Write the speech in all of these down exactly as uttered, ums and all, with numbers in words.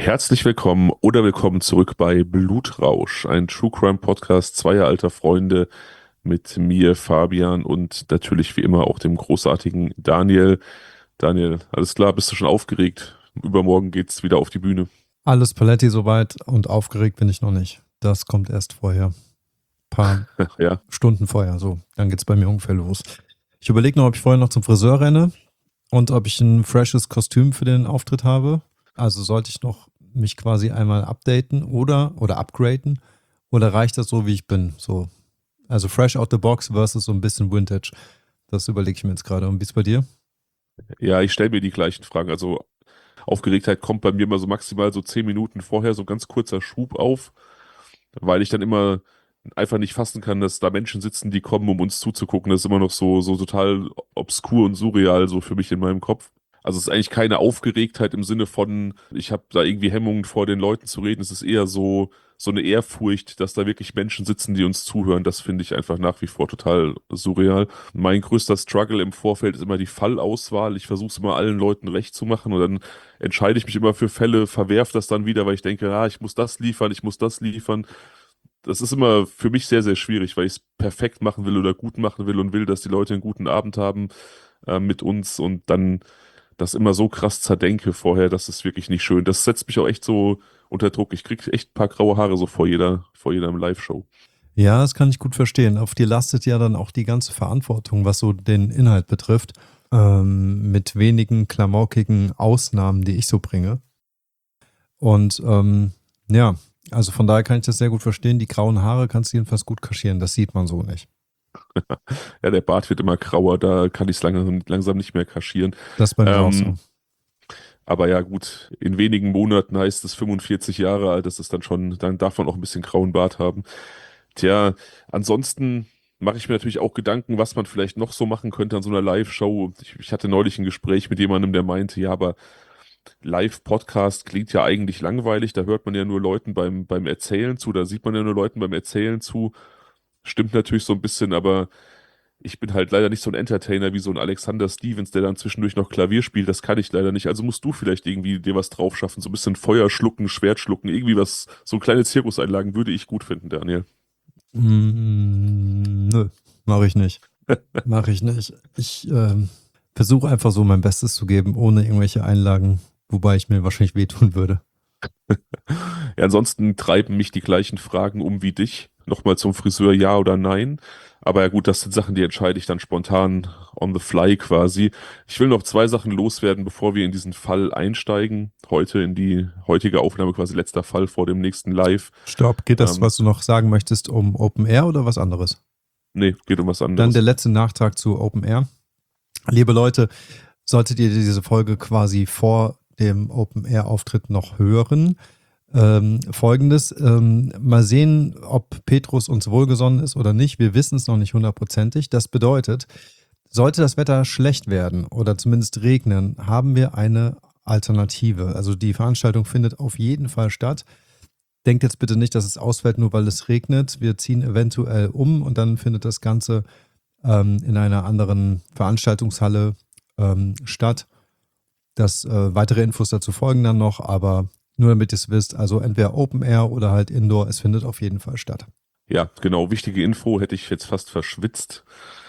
Herzlich willkommen oder willkommen zurück bei Blutrausch, ein True Crime Podcast zweier alter Freunde mit mir, Fabian und natürlich wie immer auch dem großartigen Daniel. Daniel, alles klar, bist du schon aufgeregt? Übermorgen geht's wieder auf die Bühne. Alles Paletti soweit und aufgeregt bin ich noch nicht. Das kommt erst vorher. Paar Ja, Stunden vorher, so. Dann geht's bei mir ungefähr los. Ich überlege noch, ob ich vorher noch zum Friseur renne und ob ich ein freshes Kostüm für den Auftritt habe. Also sollte ich noch mich quasi einmal updaten oder, oder upgraden oder reicht das so, wie ich bin? So. Also fresh out the box versus so ein bisschen Vintage. Das überlege ich mir jetzt gerade. Und wie ist bei dir? ja, ich stelle mir die gleichen Fragen. Also Aufgeregtheit kommt bei mir immer so maximal so zehn Minuten vorher, so ganz kurzer Schub auf, weil ich dann immer einfach nicht fassen kann, dass da Menschen sitzen, die kommen, um uns zuzugucken. Das ist immer noch so, so total obskur und surreal so für mich in meinem Kopf. Also es ist eigentlich keine Aufgeregtheit im Sinne von, ich habe da irgendwie Hemmungen vor den Leuten zu reden. Es ist eher so, so eine Ehrfurcht, dass da wirklich Menschen sitzen, die uns zuhören. Das finde ich einfach nach wie vor total surreal. Mein größter Struggle im Vorfeld ist immer die Fallauswahl. Ich versuche es immer allen Leuten recht zu machen und dann entscheide ich mich immer für Fälle, verwerfe das dann wieder, weil ich denke, ah, ich muss das liefern, ich muss das liefern. Das ist immer für mich sehr, sehr schwierig, weil ich es perfekt machen will oder gut machen will und will, dass die Leute einen guten Abend haben äh, mit uns und dann das immer so krass zerdenke vorher, das ist wirklich nicht schön. Das setzt mich auch echt so unter Druck. Ich krieg echt ein paar graue Haare so vor jeder, vor jeder Live-Show. Ja, das kann ich gut verstehen. Auf dir lastet ja dann auch die ganze Verantwortung, was so den Inhalt betrifft, ähm, mit wenigen klamaukigen Ausnahmen, die ich so bringe. Und ähm, ja, also von daher kann ich das sehr gut verstehen. Die grauen Haare kannst du jedenfalls gut kaschieren. Das sieht man so nicht. Ja, der Bart wird immer grauer, da kann ich es langsam, langsam nicht mehr kaschieren. Das ist bei mir auch Ähm, so. aber ja, gut, in wenigen Monaten heißt es fünfundvierzig Jahre alt, das ist dann schon, dann darf man auch ein bisschen grauen Bart haben. Tja, ansonsten mache ich mir natürlich auch Gedanken, was man vielleicht noch so machen könnte an so einer Live-Show. Ich, ich hatte neulich ein Gespräch mit jemandem, der meinte, ja, aber Live-Podcast klingt ja eigentlich langweilig, da hört man ja nur Leuten beim, beim Erzählen zu, da sieht man ja nur Leuten beim Erzählen zu. Stimmt natürlich so ein bisschen, aber ich bin halt leider nicht so ein Entertainer wie so ein Alexander Stevens, der dann zwischendurch noch Klavier spielt. Das kann ich leider nicht. Also musst du vielleicht irgendwie dir was drauf schaffen. So ein bisschen Feuer schlucken, Schwert schlucken, irgendwie was, so kleine Zirkuseinlagen würde ich gut finden, Daniel. Mm, nö, mache ich nicht. Mache ich nicht. Ich ähm, versuche einfach so mein Bestes zu geben, ohne irgendwelche Einlagen, wobei ich mir wahrscheinlich wehtun würde. Ja, ansonsten treiben mich die gleichen Fragen um wie dich. Nochmal zum Friseur, ja oder nein. Aber ja gut, das sind Sachen, die entscheide ich dann spontan on the fly quasi. Ich will noch zwei Sachen loswerden, bevor wir in diesen Fall einsteigen. Heute in die heutige Aufnahme, quasi letzter Fall vor dem nächsten Live. Stopp, geht das, Ähm, was du noch sagen möchtest, um Open Air oder was anderes? nee, geht um was Dann der anderes. letzte Nachtrag zu Open Air. Liebe Leute, solltet ihr diese Folge quasi vor dem Open Air Auftritt noch hören, ähm, folgendes, ähm, mal sehen, ob Petrus uns wohlgesonnen ist oder nicht. Wir wissen es noch nicht hundertprozentig. Das bedeutet, sollte das Wetter schlecht werden oder zumindest regnen, haben wir eine Alternative. Also die Veranstaltung findet auf jeden Fall statt. Denkt jetzt bitte nicht, dass es ausfällt, nur weil es regnet. Wir ziehen eventuell um und dann findet das Ganze ähm, in einer anderen Veranstaltungshalle ähm, statt. Das äh, weitere Infos dazu folgen dann noch, aber nur damit ihr es wisst, also entweder Open Air oder halt Indoor, es findet auf jeden Fall statt. Ja, genau, wichtige Info hätte ich jetzt fast verschwitzt.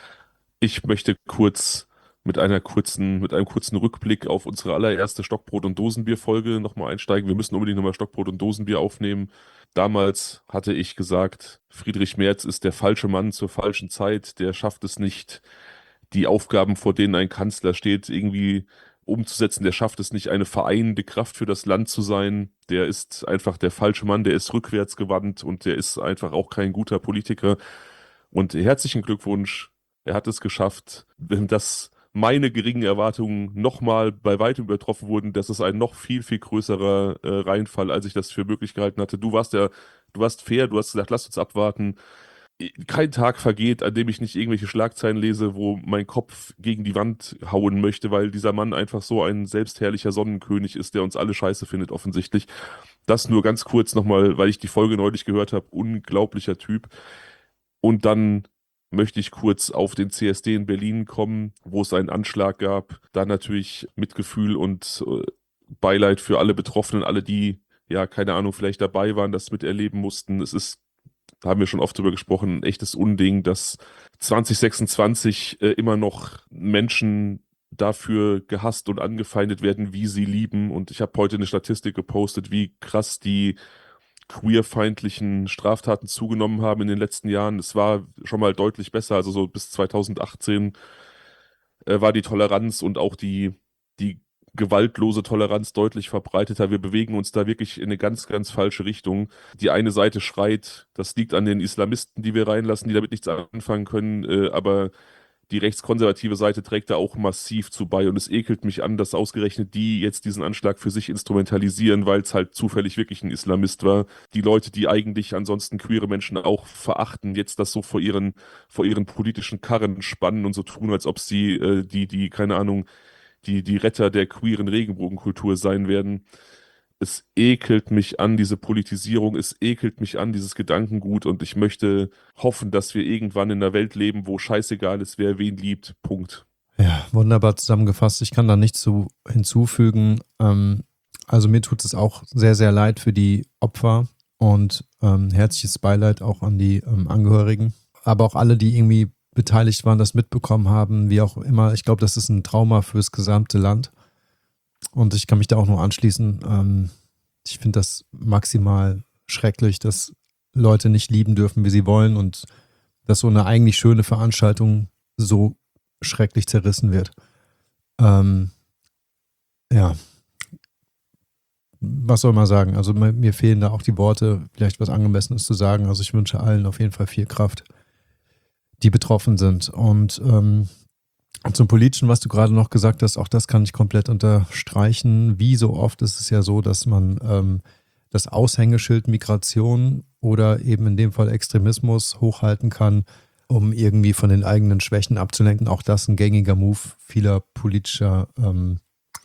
Ich möchte kurz mit einer kurzen, mit einem kurzen Rückblick auf unsere allererste Stockbrot- und Dosenbier-Folge nochmal einsteigen. Wir müssen unbedingt nochmal Stockbrot und Dosenbier aufnehmen. Damals hatte ich gesagt, Friedrich Merz ist der falsche Mann zur falschen Zeit. Der schafft es nicht, die Aufgaben, vor denen ein Kanzler steht, irgendwie umzusetzen. Der schafft es nicht, eine vereinende Kraft für das Land zu sein. Der ist einfach der falsche Mann, der ist rückwärtsgewandt und der ist einfach auch kein guter Politiker. Und herzlichen Glückwunsch, er hat es geschafft, dass meine geringen Erwartungen nochmal bei weitem übertroffen wurden. Das ist ein noch viel, viel größerer äh, Reinfall, als ich das für möglich gehalten hatte. Du warst ja, du warst fair, du hast gesagt, lass uns abwarten. Kein Tag vergeht, an dem ich nicht irgendwelche Schlagzeilen lese, wo mein Kopf gegen die Wand hauen möchte, weil dieser Mann einfach so ein selbstherrlicher Sonnenkönig ist, der uns alle scheiße findet, offensichtlich. Das nur ganz kurz nochmal, weil ich die Folge neulich gehört habe. Unglaublicher Typ. Und dann möchte ich kurz auf den C S D in Berlin kommen, wo es einen Anschlag gab. Da natürlich Mitgefühl und äh, Beileid für alle Betroffenen, alle, die ja, keine Ahnung, vielleicht dabei waren, das miterleben mussten. Es ist, da haben wir schon oft drüber gesprochen, ein echtes Unding, dass zwanzig sechsundzwanzig äh, immer noch Menschen dafür gehasst und angefeindet werden, wie sie lieben. Und ich habe heute eine Statistik gepostet, wie krass die queerfeindlichen Straftaten zugenommen haben in den letzten Jahren. Es war schon mal deutlich besser, also so bis zwanzig achtzehn äh, war die Toleranz und auch die, die gewaltlose Toleranz deutlich verbreiteter. Wir bewegen uns da wirklich in eine ganz, ganz falsche Richtung. Die eine Seite schreit, das liegt an den Islamisten, die wir reinlassen, die damit nichts anfangen können, äh, aber die rechtskonservative Seite trägt da auch massiv zu bei und es ekelt mich an, dass ausgerechnet die jetzt diesen Anschlag für sich instrumentalisieren, weil es halt zufällig wirklich ein Islamist war. Die Leute, die eigentlich ansonsten queere Menschen auch verachten, jetzt das so vor ihren, vor ihren politischen Karren spannen und so tun, als ob sie äh, die, die, keine Ahnung, die, die Retter der queeren Regenbogenkultur sein werden. Es ekelt mich an, diese Politisierung, es ekelt mich an, dieses Gedankengut und ich möchte hoffen, dass wir irgendwann in einer Welt leben, wo scheißegal ist, wer wen liebt. Punkt. Ja, wunderbar zusammengefasst. Ich kann da nichts zu hinzufügen. Ähm, also mir tut es auch sehr, sehr leid für die Opfer und ähm, herzliches Beileid auch an die ähm, Angehörigen. Aber auch alle, die irgendwie beteiligt waren, das mitbekommen haben, wie auch immer. Ich glaube, das ist ein Trauma fürs gesamte Land. Und ich kann mich da auch nur anschließen. Ähm, ich finde das maximal schrecklich, dass Leute nicht lieben dürfen, wie sie wollen und dass so eine eigentlich schöne Veranstaltung so schrecklich zerrissen wird. Ähm, ja, was soll man sagen? Also mir mir fehlen da auch die Worte, vielleicht was Angemessenes zu sagen. Also ich wünsche allen auf jeden Fall viel Kraft, die betroffen sind. Und ähm, zum Politischen, was du gerade noch gesagt hast, auch das kann ich komplett unterstreichen. Wie so oft ist es ja so, dass man ähm, das Aushängeschild Migration oder eben in dem Fall Extremismus hochhalten kann, um irgendwie von den eigenen Schwächen abzulenken. Auch das ein gängiger Move vieler politischer ähm,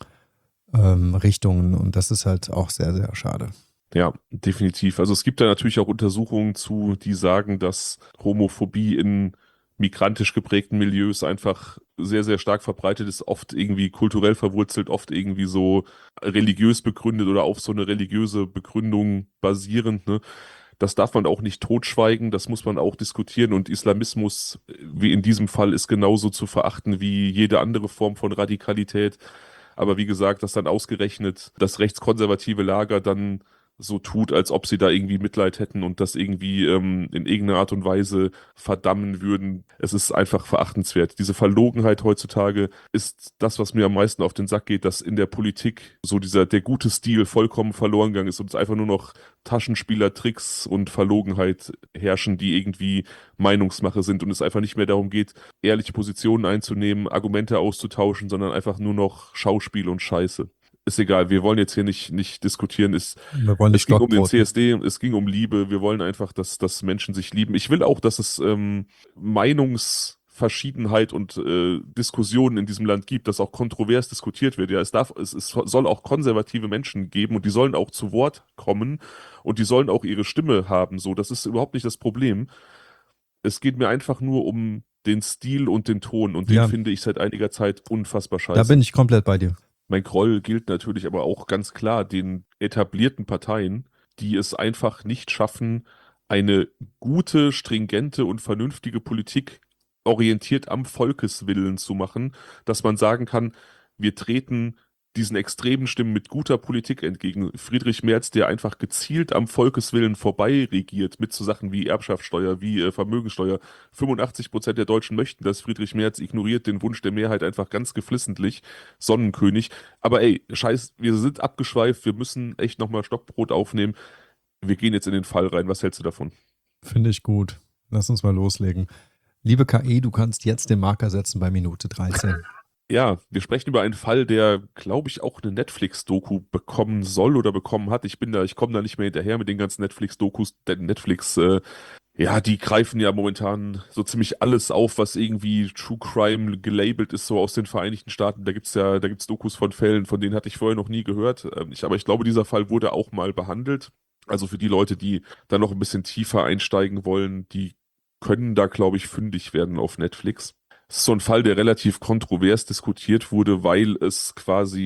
ähm, Richtungen und das ist halt auch sehr, sehr schade. Ja, definitiv. Also es gibt da natürlich auch Untersuchungen zu, die sagen, dass Homophobie in migrantisch geprägten Milieus einfach sehr, sehr stark verbreitet ist, oft irgendwie kulturell verwurzelt, oft irgendwie so religiös begründet oder auf so eine religiöse Begründung basierend, ne? Das darf man auch nicht totschweigen, das muss man auch diskutieren und Islamismus, wie in diesem Fall, ist genauso zu verachten wie jede andere Form von Radikalität. Aber wie gesagt, dass dann ausgerechnet das rechtskonservative Lager dann so tut, als ob sie da irgendwie Mitleid hätten und das irgendwie ähm, in irgendeiner Art und Weise verdammen würden. Es ist einfach verachtenswert. Diese Verlogenheit heutzutage ist das, was mir am meisten auf den Sack geht, dass in der Politik so dieser, der gute Stil vollkommen verloren gegangen ist und es einfach nur noch Taschenspielertricks und Verlogenheit herrschen, die irgendwie Meinungsmache sind und es einfach nicht mehr darum geht, ehrliche Positionen einzunehmen, Argumente auszutauschen, sondern einfach nur noch Schauspiel und Scheiße. Ist egal, wir wollen jetzt hier nicht, nicht diskutieren. Es, Wir wollen das es ging um den Stockbrot. C S D, es ging um Liebe. Wir wollen einfach, dass, dass Menschen sich lieben. Ich will auch, dass es ähm, Meinungsverschiedenheit und äh, Diskussionen in diesem Land gibt, dass auch kontrovers diskutiert wird. Ja, es darf, es, es soll auch konservative Menschen geben und die sollen auch zu Wort kommen und die sollen auch ihre Stimme haben. So, das ist überhaupt nicht das Problem. Es geht mir einfach nur um den Stil und den Ton und den Ja, finde ich seit einiger Zeit unfassbar da bin scheiße. ich komplett bei dir. Mein Groll gilt natürlich aber auch ganz klar den etablierten Parteien, die es einfach nicht schaffen, eine gute, stringente und vernünftige Politik orientiert am Volkeswillen zu machen, dass man sagen kann, wir treten diesen extremen Stimmen mit guter Politik entgegen. Friedrich Merz, der einfach gezielt am Volkeswillen vorbei regiert mit so Sachen wie Erbschaftssteuer, wie äh, Vermögensteuer. fünfundachtzig Prozent der Deutschen möchten das. Friedrich Merz ignoriert den Wunsch der Mehrheit einfach ganz geflissentlich. Sonnenkönig. Aber ey, scheiß, wir sind abgeschweift, wir müssen echt nochmal Stockbrot aufnehmen. Wir gehen jetzt in den Fall rein. Was hältst du davon? Finde ich gut. Lass uns mal loslegen. Liebe K I, du kannst jetzt den Marker setzen bei Minute dreizehn. Ja, wir sprechen über einen Fall, der, glaube ich, auch eine Netflix-Doku bekommen soll oder bekommen hat. Ich bin da, ich komme da nicht mehr hinterher mit den ganzen Netflix-Dokus, denn Netflix, äh, ja, die greifen ja momentan so ziemlich alles auf, was irgendwie True Crime gelabelt ist, so aus den Vereinigten Staaten. Da gibt's ja, da gibt's Dokus von Fällen, von denen hatte ich vorher noch nie gehört. Ähm, ich, aber ich glaube, dieser Fall wurde auch mal behandelt. Also für die Leute, die da noch ein bisschen tiefer einsteigen wollen, die können da, glaube ich, fündig werden auf Netflix. Es ist so ein Fall, der relativ kontrovers diskutiert wurde, weil es quasi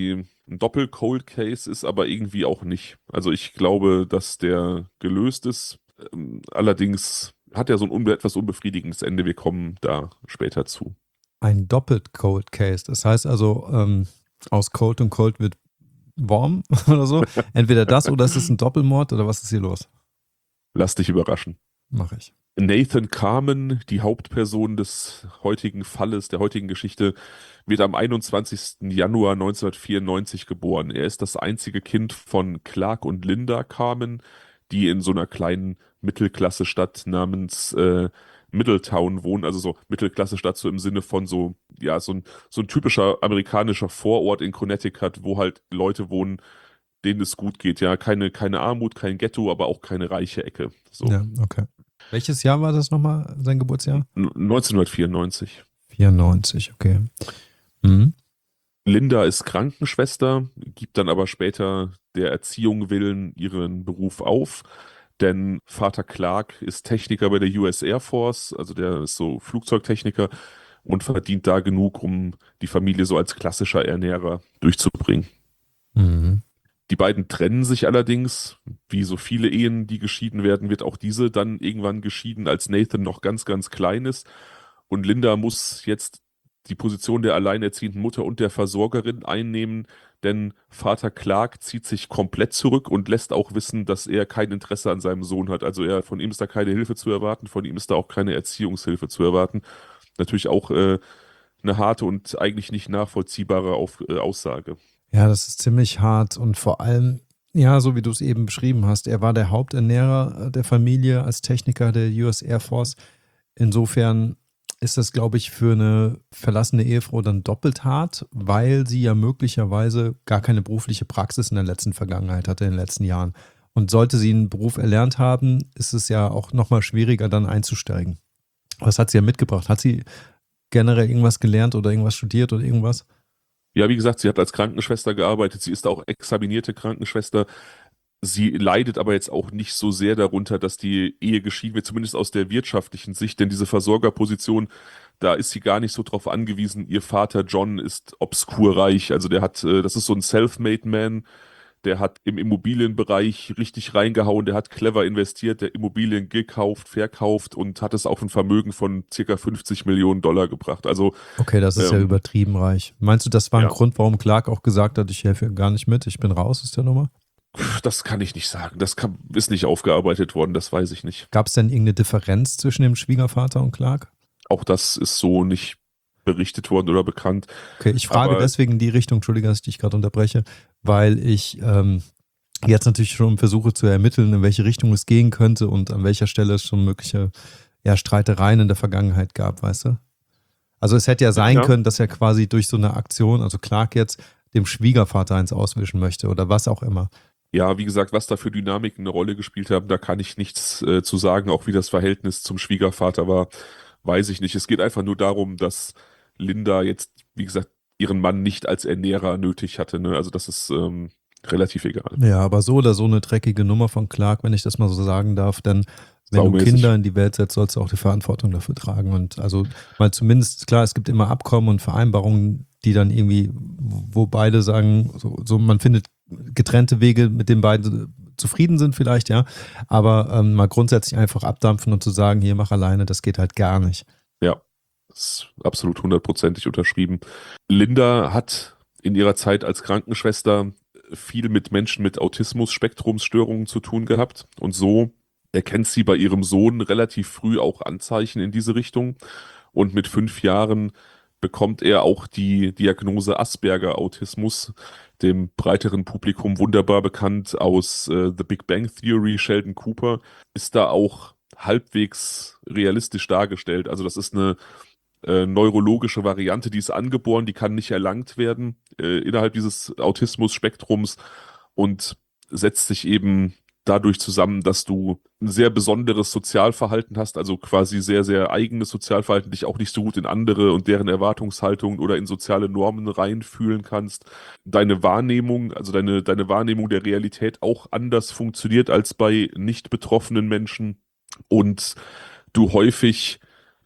ein Doppel-Cold Case ist, aber irgendwie auch nicht. Also ich glaube, dass der gelöst ist. Ähm, allerdings hat er so ein unbe etwas unbefriedigendes Ende. Wir kommen da später zu. Ein doppelt Cold Case. Das heißt also, ähm, aus Cold und Cold wird warm oder so. Entweder das oder es ist ein Doppelmord oder was ist hier los? Lass dich überraschen. Mache ich. Nathan Carmen, die Hauptperson des heutigen Falles, der heutigen Geschichte, wird am einundzwanzigsten Januar neunzehnhundertvierundneunzig geboren. Er ist das einzige Kind von Clark und Linda Carmen, die in so einer kleinen Mittelklasse-Stadt namens äh, Middletown wohnen. Also so Mittelklasse-Stadt so im Sinne von so, ja, so ein, so ein typischer amerikanischer Vorort in Connecticut, wo halt Leute wohnen, denen es gut geht. Ja, keine, keine Armut, kein Ghetto, aber auch keine reiche Ecke. So. Ja, okay. Welches Jahr war das nochmal, sein Geburtsjahr? N- neunzehnhundertvierundneunzig. vierundneunzig, okay. Mhm. Linda ist Krankenschwester, gibt dann aber später der Erziehung willen ihren Beruf auf, denn Vater Clark ist Techniker bei der U S Air Force, also der ist so Flugzeugtechniker und verdient da genug, um die Familie so als klassischer Ernährer durchzubringen. Mhm. Die beiden trennen sich allerdings, wie so viele Ehen, die geschieden werden, wird auch diese dann irgendwann geschieden, als Nathan noch ganz, ganz klein ist. Und Linda muss jetzt die Position der alleinerziehenden Mutter und der Versorgerin einnehmen, denn Vater Clark zieht sich komplett zurück und lässt auch wissen, dass er kein Interesse an seinem Sohn hat. Also er, von ihm ist da keine Hilfe zu erwarten, von ihm ist da auch keine Erziehungshilfe zu erwarten. Natürlich auch äh, eine harte und eigentlich nicht nachvollziehbare Auf, äh, Aussage. Ja, das ist ziemlich hart und vor allem, ja, so wie du es eben beschrieben hast, er war der Haupternährer der Familie als Techniker der U S Air Force. Insofern ist das, glaube ich, für eine verlassene Ehefrau dann doppelt hart, weil sie ja möglicherweise gar keine berufliche Praxis in der letzten Vergangenheit hatte, in den letzten Jahren. Und sollte sie einen Beruf erlernt haben, ist es ja auch nochmal schwieriger, dann einzusteigen. Was hat sie ja mitgebracht? Hat sie generell irgendwas gelernt oder irgendwas studiert oder irgendwas? Ja, wie gesagt, sie hat als Krankenschwester gearbeitet, sie ist auch examinierte Krankenschwester. Sie leidet aber jetzt auch nicht so sehr darunter, dass die Ehe geschieden wird, zumindest aus der wirtschaftlichen Sicht, denn diese Versorgerposition, da ist sie gar nicht so drauf angewiesen. Ihr Vater John ist obskur reich, also der hat, äh, das ist so ein Self-Made Man, der hat im Immobilienbereich richtig reingehauen, der hat clever investiert, der Immobilien gekauft, verkauft und hat es auf ein Vermögen von circa fünfzig Millionen Dollar gebracht. Also, Okay, das ist ja ähm, übertrieben reich. Meinst du, das war ein ja. Grund, warum Clark auch gesagt hat, ich helfe gar nicht mit, ich bin raus aus der Nummer? Das kann ich nicht sagen. Das kann, ist nicht aufgearbeitet worden, das weiß ich nicht. Gab es denn irgendeine Differenz zwischen dem Schwiegervater und Clark? Auch das ist so nicht berichtet worden oder bekannt. Okay, ich frage Aber deswegen in die Richtung, Entschuldige, dass ich dich gerade unterbreche, weil ich ähm, jetzt natürlich schon versuche zu ermitteln, in welche Richtung es gehen könnte und an welcher Stelle es schon mögliche ja, Streitereien in der Vergangenheit gab, weißt du? Also es hätte ja sein ja, können, dass er quasi durch so eine Aktion, also Clark jetzt, dem Schwiegervater eins auswischen möchte oder was auch immer. ja, wie gesagt, was da für Dynamiken eine Rolle gespielt haben, da kann ich nichts äh, zu sagen. Auch wie das Verhältnis zum Schwiegervater war, weiß ich nicht. Es geht einfach nur darum, dass Linda jetzt, wie gesagt, ihren Mann nicht als Ernährer nötig hatte. Ne? Also das ist ähm, relativ egal. Ja, aber so oder so eine dreckige Nummer von Clark, wenn ich das mal so sagen darf, denn wenn du Saumäßig. Kinder in die Welt setzt, sollst du auch die Verantwortung dafür tragen. Und also mal zumindest, klar, es gibt immer Abkommen und Vereinbarungen, die dann irgendwie, wo beide sagen, so, so man findet getrennte Wege, mit denen beide zufrieden sind vielleicht, ja. Aber ähm, mal grundsätzlich einfach abdampfen und zu sagen, hier mach alleine, das geht halt gar nicht. Ja, das ist absolut hundertprozentig unterschrieben. Linda hat in ihrer Zeit als Krankenschwester viel mit Menschen mit Autismus-Spektrumsstörungen zu tun gehabt. Und so erkennt sie bei ihrem Sohn relativ früh auch Anzeichen in diese Richtung. Und mit fünf Jahren bekommt er auch die Diagnose Asperger-Autismus, dem breiteren Publikum wunderbar bekannt aus äh, The Big Bang Theory. Sheldon Cooper ist da auch halbwegs realistisch dargestellt. Also das ist eine äh, neurologische Variante, die ist angeboren, die kann nicht erlangt werden äh, innerhalb dieses Autismus-Spektrums und setzt sich eben dadurch zusammen, dass du ein sehr besonderes Sozialverhalten hast, also quasi sehr, sehr eigenes Sozialverhalten, dich auch nicht so gut in andere und deren Erwartungshaltungen oder in soziale Normen reinfühlen kannst. Deine Wahrnehmung, also deine, deine Wahrnehmung der Realität auch anders funktioniert als bei nicht betroffenen Menschen und du häufig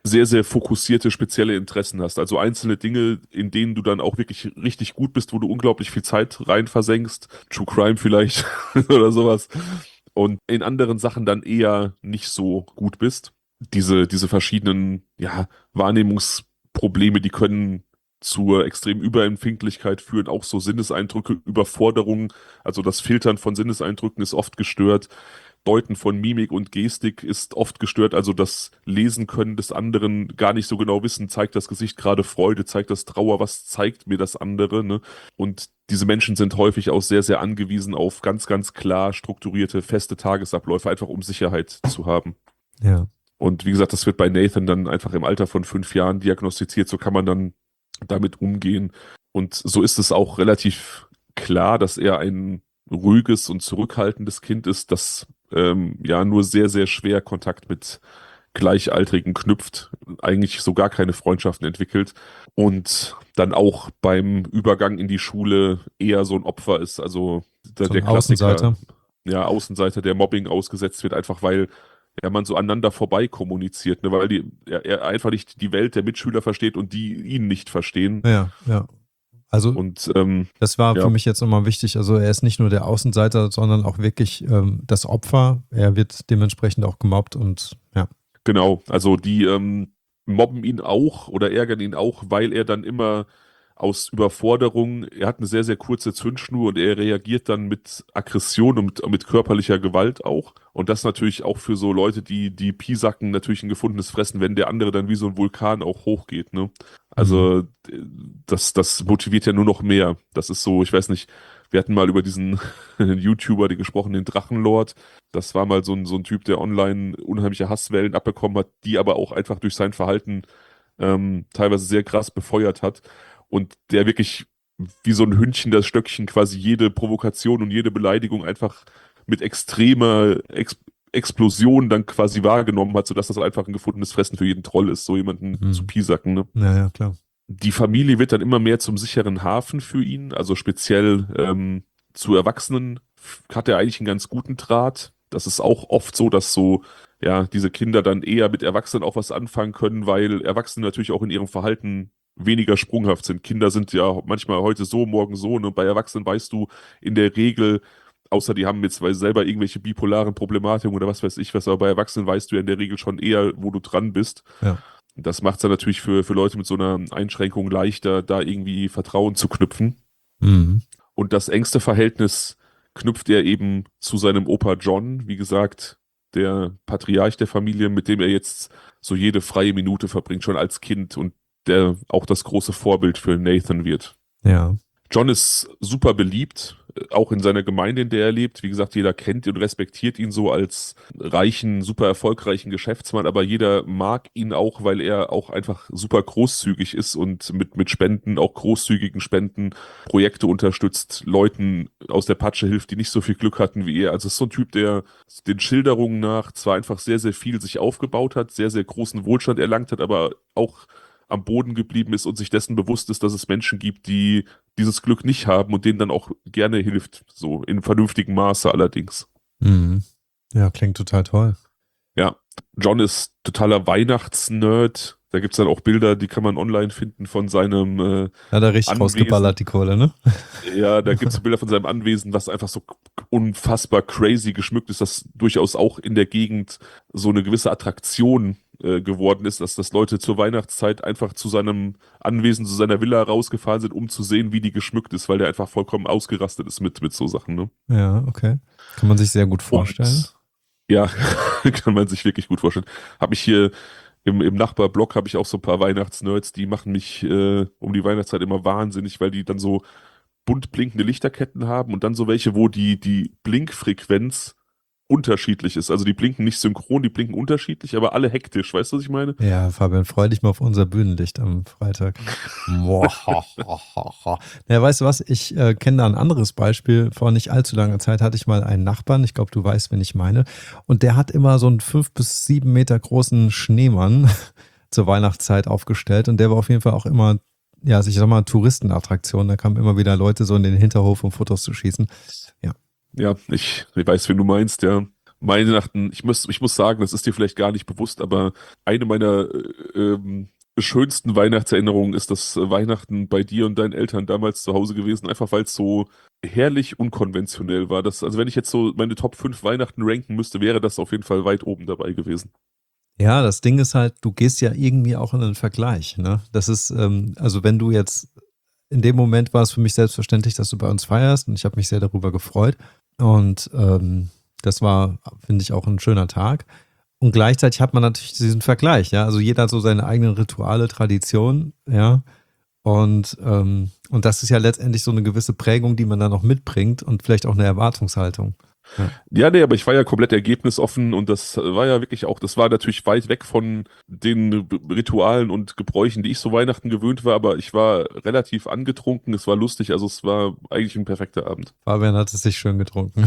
sehr, sehr fokussierte, spezielle Interessen hast. Also einzelne Dinge, in denen du dann auch wirklich richtig gut bist, wo du unglaublich viel Zeit rein versenkst. True Crime vielleicht oder sowas. Und in anderen Sachen dann eher nicht so gut bist. Diese, diese verschiedenen, ja, Wahrnehmungsprobleme, die können zur extremen Überempfindlichkeit führen, auch so Sinneseindrücke, Überforderung, also das Filtern von Sinneseindrücken ist oft gestört. Deuten von Mimik und Gestik ist oft gestört, also das Lesen können des anderen gar nicht so genau wissen, zeigt das Gesicht gerade Freude, zeigt das Trauer, was zeigt mir das andere, ne? Und diese Menschen sind häufig auch sehr, sehr angewiesen auf ganz, ganz klar strukturierte, feste Tagesabläufe, einfach um Sicherheit zu haben. Ja. Und wie gesagt, das wird bei Nathan dann einfach im Alter von fünf Jahren diagnostiziert, so kann man dann damit umgehen. Und so ist es auch relativ klar, dass er ein ruhiges und zurückhaltendes Kind ist, das ähm, ja nur sehr, sehr schwer Kontakt mit Gleichaltrigen knüpft, eigentlich so gar keine Freundschaften entwickelt und dann auch beim Übergang in die Schule eher so ein Opfer ist, also der, So der ein Klassiker, Außenseiter. ja, Außenseiter, der Mobbing ausgesetzt wird, einfach weil ja, man so aneinander vorbei kommuniziert, ne, weil die, er, er einfach nicht die Welt der Mitschüler versteht und die ihn nicht verstehen. Ja, ja. Also Und ähm, das war für ja, mich jetzt nochmal wichtig. Also er ist nicht nur der Außenseiter, sondern auch wirklich ähm, das Opfer. Er wird dementsprechend auch gemobbt und ja. genau. Also die ähm, mobben ihn auch oder ärgern ihn auch, weil er dann immer aus Überforderung, er hat eine sehr, sehr kurze Zündschnur und er reagiert dann mit Aggression und mit, mit körperlicher Gewalt auch. Und das natürlich auch für so Leute, die die Piesacken natürlich ein gefundenes Fressen, wenn der andere dann wie so ein Vulkan auch hochgeht, ne? Mhm. Also das, das motiviert ja nur noch mehr. Das ist so, ich weiß nicht, wir hatten mal über diesen YouTuber, den gesprochen, den Drachenlord. Das war mal so ein, so ein Typ, der online unheimliche Hasswellen abbekommen hat, die aber auch einfach durch sein Verhalten ähm, teilweise sehr krass befeuert hat. Und der wirklich wie so ein Hündchen das Stöckchen quasi jede Provokation und jede Beleidigung einfach mit extremer Ex Explosion dann quasi wahrgenommen hat, sodass das einfach ein gefundenes Fressen für jeden Troll ist, so jemanden zu Mhm. piesacken, ne? Ja, ja, klar. Die Familie wird dann immer mehr zum sicheren Hafen für ihn, also speziell ähm, zu Erwachsenen hat er eigentlich einen ganz guten Draht. Das ist auch oft so, dass so, ja, diese Kinder dann eher mit Erwachsenen auch was anfangen können, weil Erwachsene natürlich auch in ihrem Verhalten weniger sprunghaft sind. Kinder sind ja manchmal heute so, morgen so, ne? Bei Erwachsenen weißt du in der Regel, außer die haben jetzt weil sie selber irgendwelche bipolaren Problematiken oder was weiß ich was, aber bei Erwachsenen weißt du ja in der Regel schon eher, wo du dran bist. Ja. Das macht es dann natürlich für, für Leute mit so einer Einschränkung leichter, da irgendwie Vertrauen zu knüpfen. Mhm. Und das engste Verhältnis knüpft er eben zu seinem Opa John, wie gesagt, der Patriarch der Familie, mit dem er jetzt so jede freie Minute verbringt, schon als Kind und der auch das große Vorbild für Nathan wird. Ja. John ist super beliebt, auch in seiner Gemeinde, in der er lebt. Wie gesagt, jeder kennt und respektiert ihn so als reichen, super erfolgreichen Geschäftsmann, aber jeder mag ihn auch, weil er auch einfach super großzügig ist und mit, mit Spenden, auch großzügigen Spenden, Projekte unterstützt, Leuten aus der Patsche hilft, die nicht so viel Glück hatten wie er. Also es ist so ein Typ, der den Schilderungen nach zwar einfach sehr, sehr viel sich aufgebaut hat, sehr, sehr großen Wohlstand erlangt hat, aber auch am Boden geblieben ist und sich dessen bewusst ist, dass es Menschen gibt, die dieses Glück nicht haben und denen dann auch gerne hilft, so in vernünftigem Maße allerdings. Mhm. Ja, klingt total toll. Ja, John ist totaler Weihnachtsnerd. Da gibt's dann auch Bilder, die kann man online finden von seinem äh, Hat er richtig Anwesen. rausgeballert, die Kohle, ne? Ja, da gibt's Bilder von seinem Anwesen, was einfach so unfassbar crazy geschmückt ist, dass durchaus auch in der Gegend so eine gewisse Attraktion äh, geworden ist, dass, dass Leute zur Weihnachtszeit einfach zu seinem Anwesen, zu seiner Villa rausgefahren sind, um zu sehen, wie die geschmückt ist, weil der einfach vollkommen ausgerastet ist mit, mit so Sachen, ne? Ja, okay. Kann man sich sehr gut vorstellen. Und ja, kann man sich wirklich gut vorstellen. Habe ich hier im, im Nachbarblock habe ich auch so ein paar Weihnachtsnerds, die machen mich äh, um die Weihnachtszeit immer wahnsinnig, weil die dann so bunt blinkende Lichterketten haben und dann so welche, wo die, die Blinkfrequenz unterschiedlich ist. Also die blinken nicht synchron, die blinken unterschiedlich, aber alle hektisch. Weißt du, was ich meine? Ja, Fabian, freu dich mal auf unser Bühnenlicht am Freitag. Ja, weißt du was? Ich äh, kenne da ein anderes Beispiel. Vor nicht allzu langer Zeit hatte ich mal einen Nachbarn. Ich glaube, du weißt, wen ich meine. Und der hat immer so einen fünf bis sieben Meter großen Schneemann zur Weihnachtszeit aufgestellt. Und der war auf jeden Fall auch immer, ja, ich sag mal, Touristenattraktion. Da kamen immer wieder Leute so in den Hinterhof, um Fotos zu schießen. Ja. Ja, ich, ich weiß, wen du meinst, ja. Weihnachten, ich muss, ich muss sagen, das ist dir vielleicht gar nicht bewusst, aber eine meiner äh, ähm, schönsten Weihnachtserinnerungen ist das äh, Weihnachten bei dir und deinen Eltern damals zu Hause gewesen, einfach weil es so herrlich unkonventionell war. Das, also wenn ich jetzt so meine Top fünf Weihnachten ranken müsste, wäre das auf jeden Fall weit oben dabei gewesen. Ja, das Ding ist halt, du gehst ja irgendwie auch in einen Vergleich, ne? Das ist, ähm, also wenn du jetzt, in dem Moment war es für mich selbstverständlich, dass du bei uns feierst und ich habe mich sehr darüber gefreut. Und ähm, das war, finde ich, auch ein schöner Tag. Und gleichzeitig hat man natürlich diesen Vergleich, ja. Also jeder hat so seine eigenen Rituale, Traditionen, ja. Und, ähm, und das ist ja letztendlich so eine gewisse Prägung, die man dann noch mitbringt und vielleicht auch eine Erwartungshaltung. Ja. Ja, nee, aber ich war ja komplett ergebnisoffen und das war ja wirklich auch, das war natürlich weit weg von den B- Ritualen und Gebräuchen, die ich so Weihnachten gewöhnt war, aber ich war relativ angetrunken, es war lustig, also es war eigentlich ein perfekter Abend. Fabian hat es sich schön getrunken.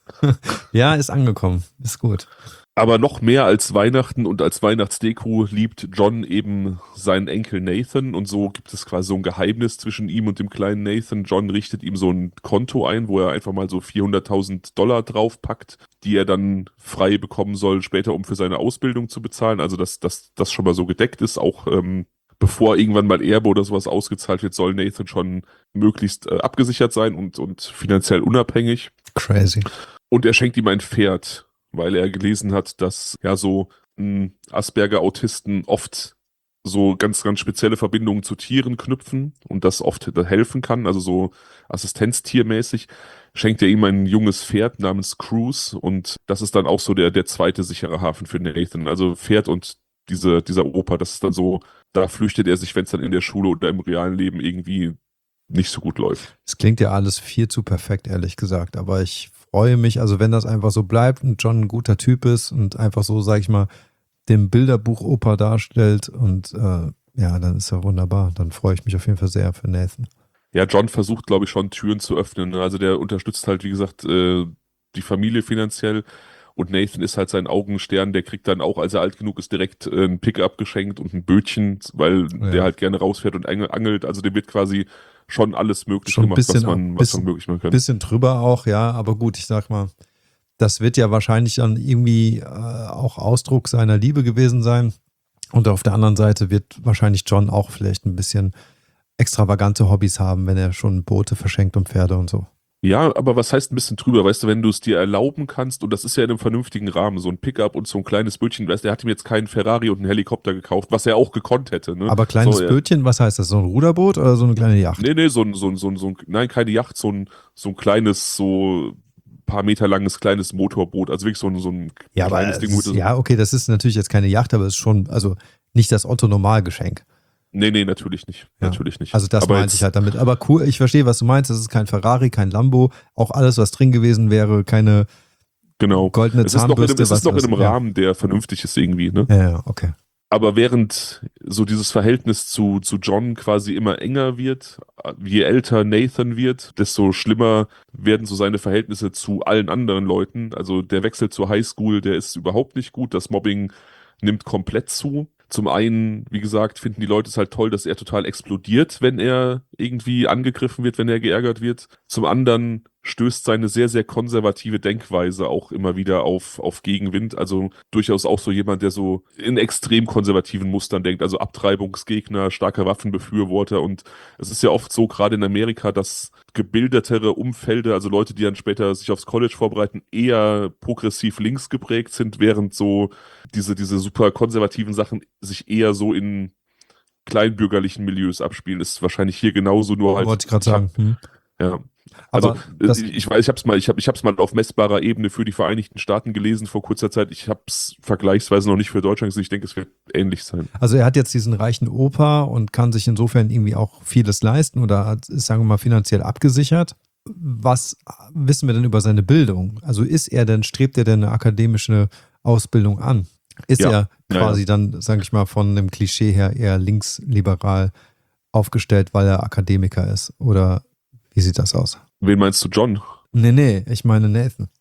Ja, ist angekommen. Ist gut. Aber noch mehr als Weihnachten und als Weihnachtsdeko liebt John eben seinen Enkel Nathan und so gibt es quasi so ein Geheimnis zwischen ihm und dem kleinen Nathan. John richtet ihm so ein Konto ein, wo er einfach mal so vierhunderttausend Dollar draufpackt, die er dann frei bekommen soll, später um für seine Ausbildung zu bezahlen. Also dass, dass das schon mal so gedeckt ist, auch ähm, bevor irgendwann mal Erbe oder sowas ausgezahlt wird, soll Nathan schon möglichst äh, abgesichert sein und, und finanziell unabhängig. Crazy. Und er schenkt ihm ein Pferd, weil er gelesen hat, dass ja so mh, Asperger-Autisten oft so ganz, ganz spezielle Verbindungen zu Tieren knüpfen und das oft da helfen kann, also so assistenztiermäßig, schenkt er ihm ein junges Pferd namens Cruise und das ist dann auch so der, der zweite sichere Hafen für Nathan. Also Pferd und diese, dieser Opa, das ist dann so, da flüchtet er sich, wenn es dann in der Schule oder im realen Leben irgendwie nicht so gut läuft. Es klingt ja alles viel zu perfekt, ehrlich gesagt. Aber ich freue mich, also wenn das einfach so bleibt und John ein guter Typ ist und einfach so, sag ich mal, den Bilderbuch-Opa darstellt und äh, ja, dann ist er wunderbar. Dann freue ich mich auf jeden Fall sehr für Nathan. Ja, John versucht, glaube ich, schon Türen zu öffnen. Ne? Also der unterstützt halt, wie gesagt, äh, die Familie finanziell. Und Nathan ist halt sein Augenstern. Der kriegt dann auch, als er alt genug ist, direkt äh, ein Pickup geschenkt und ein Bötchen, weil Ja. der halt gerne rausfährt und angel- angelt. Also dem wird quasi schon alles möglich Schon ein gemacht, bisschen, was man, was bisschen, man möglich machen kann. bisschen drüber auch, ja, aber gut, ich sag mal, das wird ja wahrscheinlich dann irgendwie äh, auch Ausdruck seiner Liebe gewesen sein. Und auf der anderen Seite wird wahrscheinlich John auch vielleicht ein bisschen extravagante Hobbys haben, wenn er schon Boote verschenkt und Pferde und so. Ja, aber was heißt ein bisschen drüber? Weißt du, wenn du es dir erlauben kannst, und das ist ja in einem vernünftigen Rahmen, so ein Pickup und so ein kleines Bötchen, weißt du, der hat ihm jetzt keinen Ferrari und einen Helikopter gekauft, was er auch gekonnt hätte, ne? Aber kleines so, er- Bötchen, was heißt das? So ein Ruderboot oder so eine kleine Yacht? Nee, nee, so ein, so ein, so ein, so ein, nein, keine Yacht, so ein, so ein kleines, so paar Meter langes kleines Motorboot, also wirklich so ein, so ein Ja, aber kleines es Ding. Mit ist, so, ja, okay, das ist natürlich jetzt keine Yacht, aber es ist schon, also nicht das Otto-Normalgeschenk. Nee, nee, natürlich nicht, Ja. natürlich nicht. Also das aber meinte jetzt, ich halt damit. Aber cool, ich verstehe, was du meinst. Das ist kein Ferrari, kein Lambo. Auch alles, was drin gewesen wäre, keine genau. goldene Es ist noch in einem, Zahnbürste. es ist was noch in weiß einem ich. Ja. Rahmen, der vernünftig ist irgendwie, ne? Ja, ja, okay. Aber während so dieses Verhältnis zu, zu John quasi immer enger wird, je älter Nathan wird, desto schlimmer werden so seine Verhältnisse zu allen anderen Leuten. Also der Wechsel zur Highschool, der ist überhaupt nicht gut. Das Mobbing nimmt komplett zu. Zum einen, wie gesagt, finden die Leute es halt toll, dass er total explodiert, wenn er irgendwie angegriffen wird, wenn er geärgert wird. Zum anderen stößt seine sehr, sehr konservative Denkweise auch immer wieder auf, auf Gegenwind. Also durchaus auch so jemand, der so in extrem konservativen Mustern denkt. Also Abtreibungsgegner, starker Waffenbefürworter. Und es ist ja oft so, gerade in Amerika, dass gebildetere Umfelder, also Leute, die dann später sich aufs College vorbereiten, eher progressiv links geprägt sind, während so diese, diese super konservativen Sachen sich eher so in kleinbürgerlichen Milieus abspielen. Ist wahrscheinlich hier genauso, nur halt. Wollte ich gerade ich hab- sagen. Hm. Ja. Also Aber das, ich, ich weiß, ich habe es mal, ich habe, ich habe es mal auf messbarer Ebene für die Vereinigten Staaten gelesen vor kurzer Zeit. Ich habe es vergleichsweise noch nicht für Deutschland gesehen. Ich denke, es wird ähnlich sein. also er hat jetzt diesen reichen Opa und kann sich insofern irgendwie auch vieles leisten oder hat, ist, sagen wir mal, finanziell abgesichert. Was wissen wir denn über seine Bildung? Also ist er denn, strebt er denn eine akademische Ausbildung an? Ist Ja. er Ja, quasi dann, sage ich mal, von einem Klischee her eher linksliberal aufgestellt, weil er Akademiker ist? Oder wie sieht das aus? Wen meinst du, John? Nee, nee, ich meine Nathan.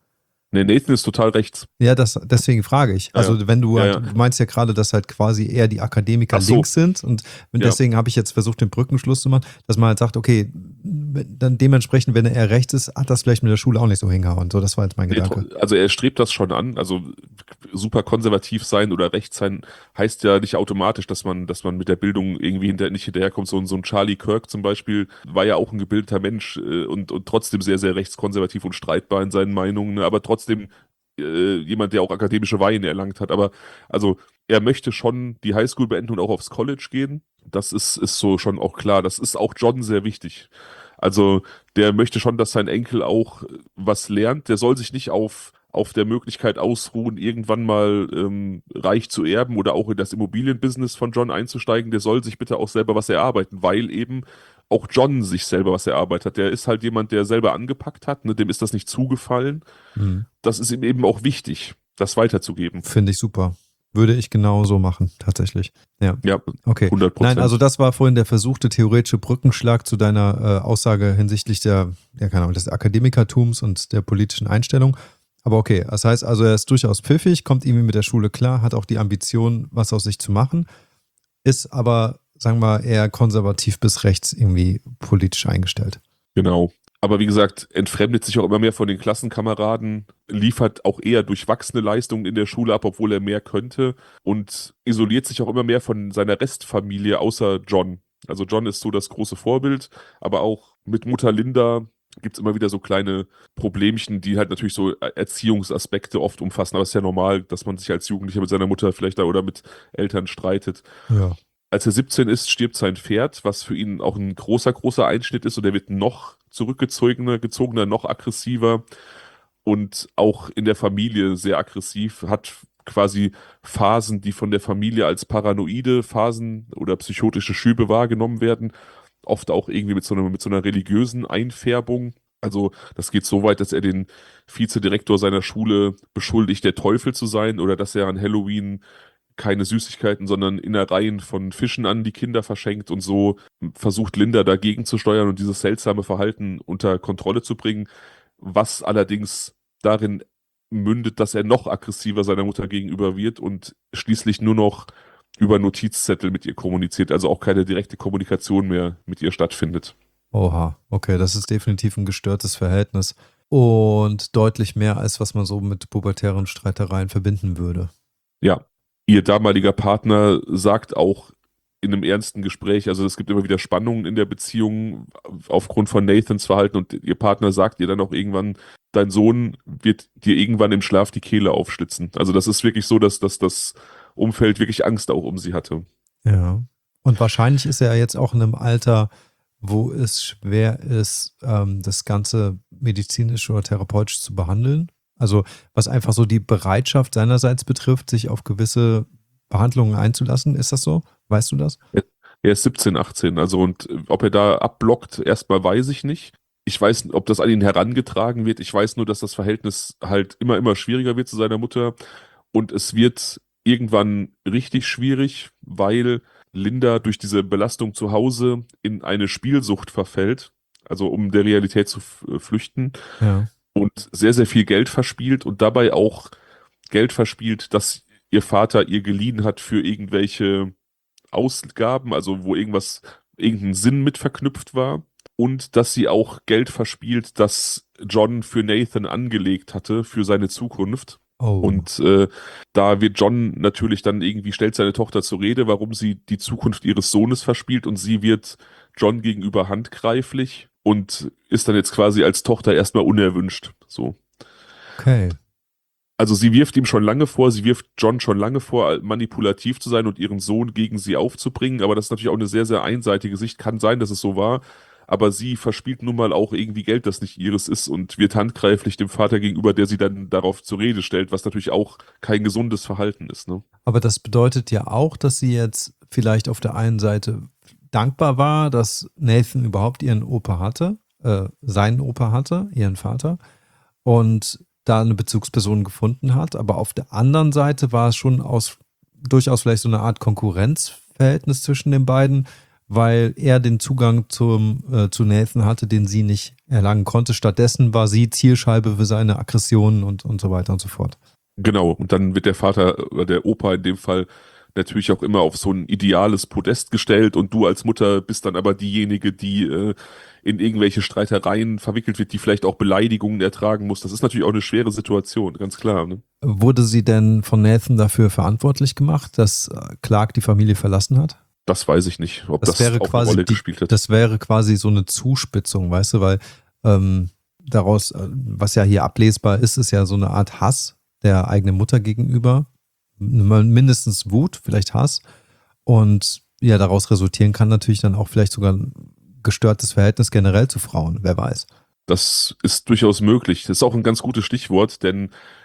Ne, Nathan ist total rechts. Ja, das, deswegen frage ich. Ja, ja. Also wenn du Ja, halt, ja. du meinst ja gerade, dass halt quasi eher die Akademiker Ach so. links sind und Ja. deswegen habe ich jetzt versucht, den Brückenschluss zu machen, dass man halt sagt, okay, dann dementsprechend, wenn er eher rechts ist, hat das vielleicht mit der Schule auch nicht so hingehauen. So, das war jetzt mein Nee, Gedanke. tro- also er strebt das schon an. Also super konservativ sein oder rechts sein heißt ja nicht automatisch, dass man, dass man mit der Bildung irgendwie hinter, nicht hinterherkommt. So, ein- so ein Charlie Kirk zum Beispiel war ja auch ein gebildeter Mensch äh, und, und trotzdem sehr, sehr rechtskonservativ und streitbar in seinen Meinungen, ne? Aber trotzdem äh, jemand, der auch akademische Weihen erlangt hat. Aber also er möchte schon die Highschool beenden und auch aufs College gehen. Das ist, ist so schon auch klar. Das ist auch John sehr wichtig. Also der möchte schon, dass sein Enkel auch was lernt. Der soll sich nicht auf, auf der Möglichkeit ausruhen, irgendwann mal ähm, reich zu erben oder auch in das Immobilienbusiness von John einzusteigen. Der soll sich bitte auch selber was erarbeiten, weil eben auch John sich selber was erarbeitet hat. Der ist halt jemand, der selber angepackt hat, ne? Dem ist das nicht zugefallen. Hm. Das ist ihm eben auch wichtig, das weiterzugeben. Finde ich super. Würde ich genau so machen, tatsächlich. Ja. Ja, Okay. hundert Prozent. Nein, also das war vorhin der versuchte theoretische Brückenschlag zu deiner äh, Aussage hinsichtlich der, ja, keine Ahnung, des Akademikertums und der politischen Einstellung. Aber okay, das heißt also, er ist durchaus pfiffig, kommt irgendwie mit der Schule klar, hat auch die Ambition, was aus sich zu machen, ist aber, sagen wir mal, eher konservativ bis rechts irgendwie politisch eingestellt. Genau. Aber wie gesagt, entfremdet sich auch immer mehr von den Klassenkameraden, liefert auch eher durchwachsene Leistungen in der Schule ab, obwohl er mehr könnte und isoliert sich auch immer mehr von seiner Restfamilie außer John. Also John ist so das große Vorbild, aber auch mit Mutter Linda gibt es immer wieder so kleine Problemchen, die halt natürlich so Erziehungsaspekte oft umfassen. Aber es ist ja normal, dass man sich als Jugendlicher mit seiner Mutter vielleicht da oder mit Eltern streitet. Ja. Als er siebzehn ist, stirbt sein Pferd, was für ihn auch ein großer, großer Einschnitt ist und er wird noch zurückgezogener, gezogener, noch aggressiver und auch in der Familie sehr aggressiv, hat quasi Phasen, die von der Familie als paranoide Phasen oder psychotische Schübe wahrgenommen werden, oft auch irgendwie mit so einer, mit so einer religiösen Einfärbung. Also das geht so weit, dass er den Vizedirektor seiner Schule beschuldigt, der Teufel zu sein oder dass er an Halloween keine Süßigkeiten, sondern Innereien von Fischen an die Kinder verschenkt und so versucht Linda dagegen zu steuern und dieses seltsame Verhalten unter Kontrolle zu bringen, was allerdings darin mündet, dass er noch aggressiver seiner Mutter gegenüber wird und schließlich nur noch über Notizzettel mit ihr kommuniziert, also auch keine direkte Kommunikation mehr mit ihr stattfindet. Oha, okay, das ist definitiv ein gestörtes Verhältnis und deutlich mehr, als was man so mit pubertären Streitereien verbinden würde. Ja, ihr damaliger Partner sagt auch in einem ernsten Gespräch, also es gibt immer wieder Spannungen in der Beziehung aufgrund von Nathans Verhalten und ihr Partner sagt ihr dann auch irgendwann, dein Sohn wird dir irgendwann im Schlaf die Kehle aufschlitzen. Also das ist wirklich so, dass, dass das Umfeld wirklich Angst auch um sie hatte. Ja. Und wahrscheinlich ist er jetzt auch in einem Alter, wo es schwer ist, ähm, das Ganze medizinisch oder therapeutisch zu behandeln. Also was einfach so die Bereitschaft seinerseits betrifft, sich auf gewisse Behandlungen einzulassen. Ist das so? Weißt du das? Er ist siebzehn, achtzehn, also und ob er da abblockt, erstmal weiß ich nicht. Ich weiß, ob das an ihn herangetragen wird. Ich weiß nur, dass das Verhältnis halt immer, immer schwieriger wird zu seiner Mutter. Und es wird irgendwann richtig schwierig, weil Linda durch diese Belastung zu Hause in eine Spielsucht verfällt, also um der Realität zu flüchten. Ja. Und sehr, sehr viel Geld verspielt und dabei auch Geld verspielt, das ihr Vater ihr geliehen hat für irgendwelche Ausgaben, also wo irgendwas, irgendein Sinn mit verknüpft war. Und dass sie auch Geld verspielt, das John für Nathan angelegt hatte, für seine Zukunft. Oh. Und äh, da wird John natürlich dann irgendwie, stellt seine Tochter zur Rede, warum sie die Zukunft ihres Sohnes verspielt und sie wird John gegenüber handgreiflich und ist dann jetzt quasi als Tochter erstmal unerwünscht. So. Okay. Also sie wirft ihm schon lange vor, sie wirft John schon lange vor, manipulativ zu sein und ihren Sohn gegen sie aufzubringen, aber das ist natürlich auch eine sehr, sehr einseitige Sicht. Kann sein, dass es so war, aber sie verspielt nun mal auch irgendwie Geld, das nicht ihres ist und wird handgreiflich dem Vater gegenüber, der sie dann darauf zur Rede stellt, was natürlich auch kein gesundes Verhalten ist. Ne? Aber das bedeutet ja auch, dass sie jetzt vielleicht auf der einen Seite dankbar war, dass Nathan überhaupt ihren Opa hatte, äh, seinen Opa hatte, ihren Vater, und da eine Bezugsperson gefunden hat. Aber auf der anderen Seite war es schon aus, durchaus vielleicht so eine Art Konkurrenzverhältnis zwischen den beiden, weil er den Zugang zum, äh, zu Nathan hatte, den sie nicht erlangen konnte. Stattdessen war sie Zielscheibe für seine Aggressionen und, und so weiter und so fort. Genau, und dann wird der Vater oder der Opa in dem Fall natürlich auch immer auf so ein ideales Podest gestellt und du als Mutter bist dann aber diejenige, die äh, in irgendwelche Streitereien verwickelt wird, die vielleicht auch Beleidigungen ertragen muss. Das ist natürlich auch eine schwere Situation, ganz klar. Ne? Wurde sie denn von Nathan dafür verantwortlich gemacht, dass äh, Clark die Familie verlassen hat? Das weiß ich nicht, ob Das das, wäre auch quasi eine Rolle die, gespielt hat. das wäre quasi so eine Zuspitzung, weißt du, weil ähm, daraus, äh, was ja hier ablesbar ist, ist ja so eine Art Hass der eigenen Mutter gegenüber. Mindestens Wut, vielleicht Hass. Und ja, daraus resultieren kann natürlich dann auch vielleicht sogar ein gestörtes Verhältnis generell zu Frauen, wer weiß. Das ist durchaus möglich. Das ist auch ein ganz gutes Stichwort, denn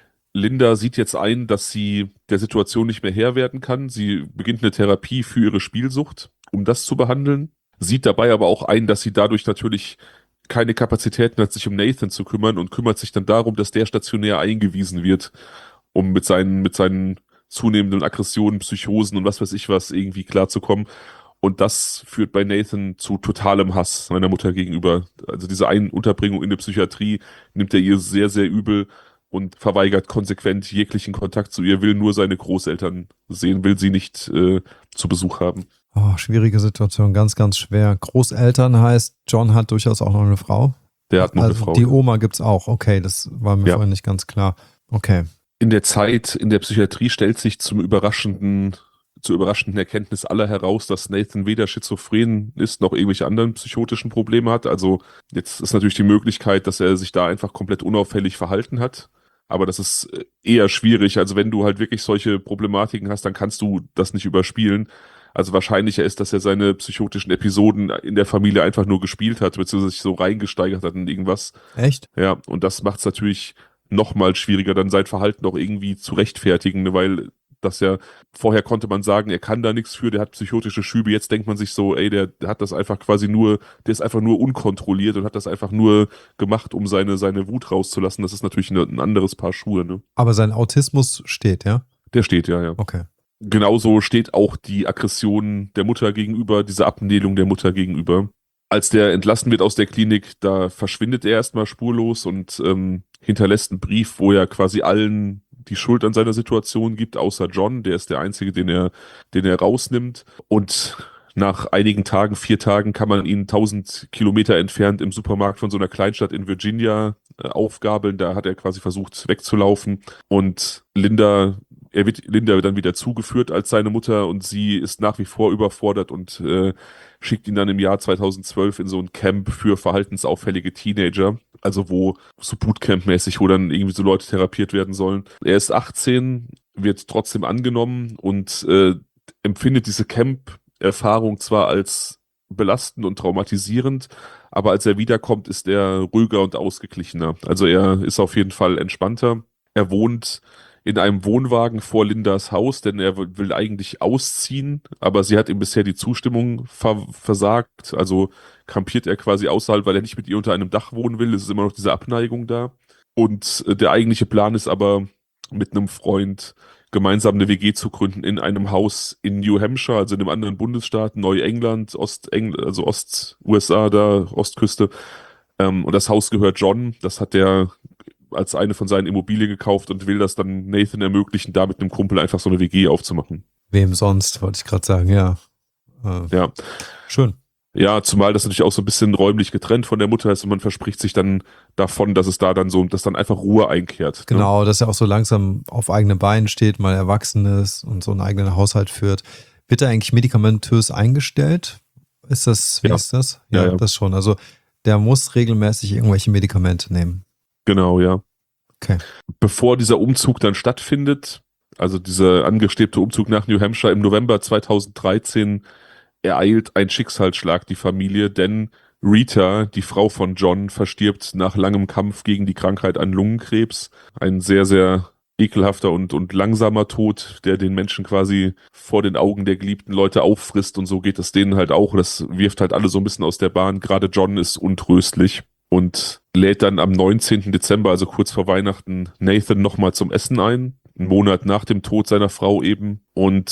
Linda sieht jetzt ein, dass sie der Situation nicht mehr Herr werden kann. Sie beginnt eine Therapie für ihre Spielsucht, um das zu behandeln. Sieht dabei aber auch ein, dass sie dadurch natürlich keine Kapazitäten hat, sich um Nathan zu kümmern und kümmert sich dann darum, dass der stationär eingewiesen wird, um mit seinen, mit seinen zunehmenden Aggressionen, Psychosen und was weiß ich was irgendwie klarzukommen. Und das führt bei Nathan zu totalem Hass seiner Mutter gegenüber. Also diese Einunterbringung in der Psychiatrie nimmt er ihr sehr, sehr übel und verweigert konsequent jeglichen Kontakt zu ihr, will nur seine Großeltern sehen, will sie nicht äh, zu Besuch haben. Oh, schwierige Situation, ganz, ganz schwer. Großeltern heißt, John hat durchaus auch noch eine Frau. Der hat noch Also eine Frau. die Oma gibt's auch. Okay, das war mir Ja. vorhin nicht ganz klar. Okay. In der Zeit in der Psychiatrie stellt sich zum überraschenden, zur überraschenden Erkenntnis aller heraus, dass Nathan weder schizophren ist, noch irgendwelche anderen psychotischen Probleme hat. Also jetzt ist natürlich die Möglichkeit, dass er sich da einfach komplett unauffällig verhalten hat. Aber das ist eher schwierig. Also wenn du halt wirklich solche Problematiken hast, dann kannst du das nicht überspielen. Also wahrscheinlicher ist, dass er seine psychotischen Episoden in der Familie einfach nur gespielt hat, beziehungsweise sich so reingesteigert hat in irgendwas. Echt? Ja, und das macht es natürlich noch mal schwieriger, dann sein Verhalten auch irgendwie zu rechtfertigen, ne, weil das ja, vorher konnte man sagen, er kann da nichts für, der hat psychotische Schübe, jetzt denkt man sich so, ey, der, der hat das einfach quasi nur, der ist einfach nur unkontrolliert und hat das einfach nur gemacht, um seine, seine Wut rauszulassen. Das ist natürlich ein, ein anderes Paar Schuhe, ne? Aber sein Autismus steht, ja? Der steht, ja, ja. Okay. Genauso steht auch die Aggression der Mutter gegenüber, diese Abnählung der Mutter gegenüber. Als der entlassen wird aus der Klinik, da verschwindet er erstmal spurlos und ähm, hinterlässt einen Brief, wo er quasi allen die Schuld an seiner Situation gibt, außer John, der ist der Einzige, den er, den er rausnimmt. Und nach einigen Tagen, vier Tagen, kann man ihn tausend Kilometer entfernt im Supermarkt von so einer Kleinstadt in Virginia äh, aufgabeln. Da hat er quasi versucht wegzulaufen. Und Linda, er wird Linda dann wieder zugeführt als seine Mutter und sie ist nach wie vor überfordert und äh, schickt ihn dann im Jahr zweitausendzwölf in so ein Camp für verhaltensauffällige Teenager. Also wo so Bootcamp-mäßig, wo dann irgendwie so Leute therapiert werden sollen. Er ist achtzehn, wird trotzdem angenommen und äh, empfindet diese Camp-Erfahrung zwar als belastend und traumatisierend, aber als er wiederkommt, ist er ruhiger und ausgeglichener. Also er ist auf jeden Fall entspannter. Er wohnt in einem Wohnwagen vor Lindas Haus, denn er will eigentlich ausziehen, aber sie hat ihm bisher die Zustimmung ver versagt. Also kampiert er quasi außerhalb, weil er nicht mit ihr unter einem Dach wohnen will. Es ist immer noch diese Abneigung da. Und äh, der eigentliche Plan ist aber, mit einem Freund gemeinsam eine W G zu gründen in einem Haus in New Hampshire, also in einem anderen Bundesstaat, Neuengland, Ostengl also Ost-U S A da, Ostküste. Ähm, und das Haus gehört John. Das hat der als eine von seinen Immobilien gekauft und will das dann Nathan ermöglichen, da mit einem Kumpel einfach so eine W G aufzumachen. Wem sonst, wollte ich gerade sagen, ja. Äh, Ja. Schön. Ja, zumal das natürlich auch so ein bisschen räumlich getrennt von der Mutter ist und man verspricht sich dann davon, dass es da dann so, dass dann einfach Ruhe einkehrt. Genau, dass er auch so langsam auf eigenen Beinen steht, mal erwachsen ist und so einen eigenen Haushalt führt. Wird er eigentlich medikamentös eingestellt? Ist das, wie Ja. ist das? Ja, Ja, ja. das schon. Also der muss regelmäßig irgendwelche Medikamente nehmen. Genau, ja. Okay. Bevor dieser Umzug dann stattfindet, also dieser angestrebte Umzug nach New Hampshire im November zweitausenddreizehn, ereilt ein Schicksalsschlag die Familie, denn Rita, die Frau von John, verstirbt nach langem Kampf gegen die Krankheit an Lungenkrebs. Ein sehr, sehr ekelhafter und, und langsamer Tod, der den Menschen quasi vor den Augen der geliebten Leute auffrisst und so geht es denen halt auch. Das wirft halt alle so ein bisschen aus der Bahn. Gerade John ist untröstlich und lädt dann am neunzehnten Dezember, also kurz vor Weihnachten, Nathan nochmal zum Essen ein. Einen Monat nach dem Tod seiner Frau eben. Und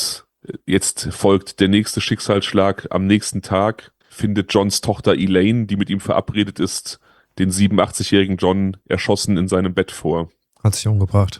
Jetzt folgt der nächste Schicksalsschlag. Am nächsten Tag findet Johns Tochter Elaine, die mit ihm verabredet ist, den siebenundachtzig-jährigen John erschossen in seinem Bett vor. Hat sich umgebracht.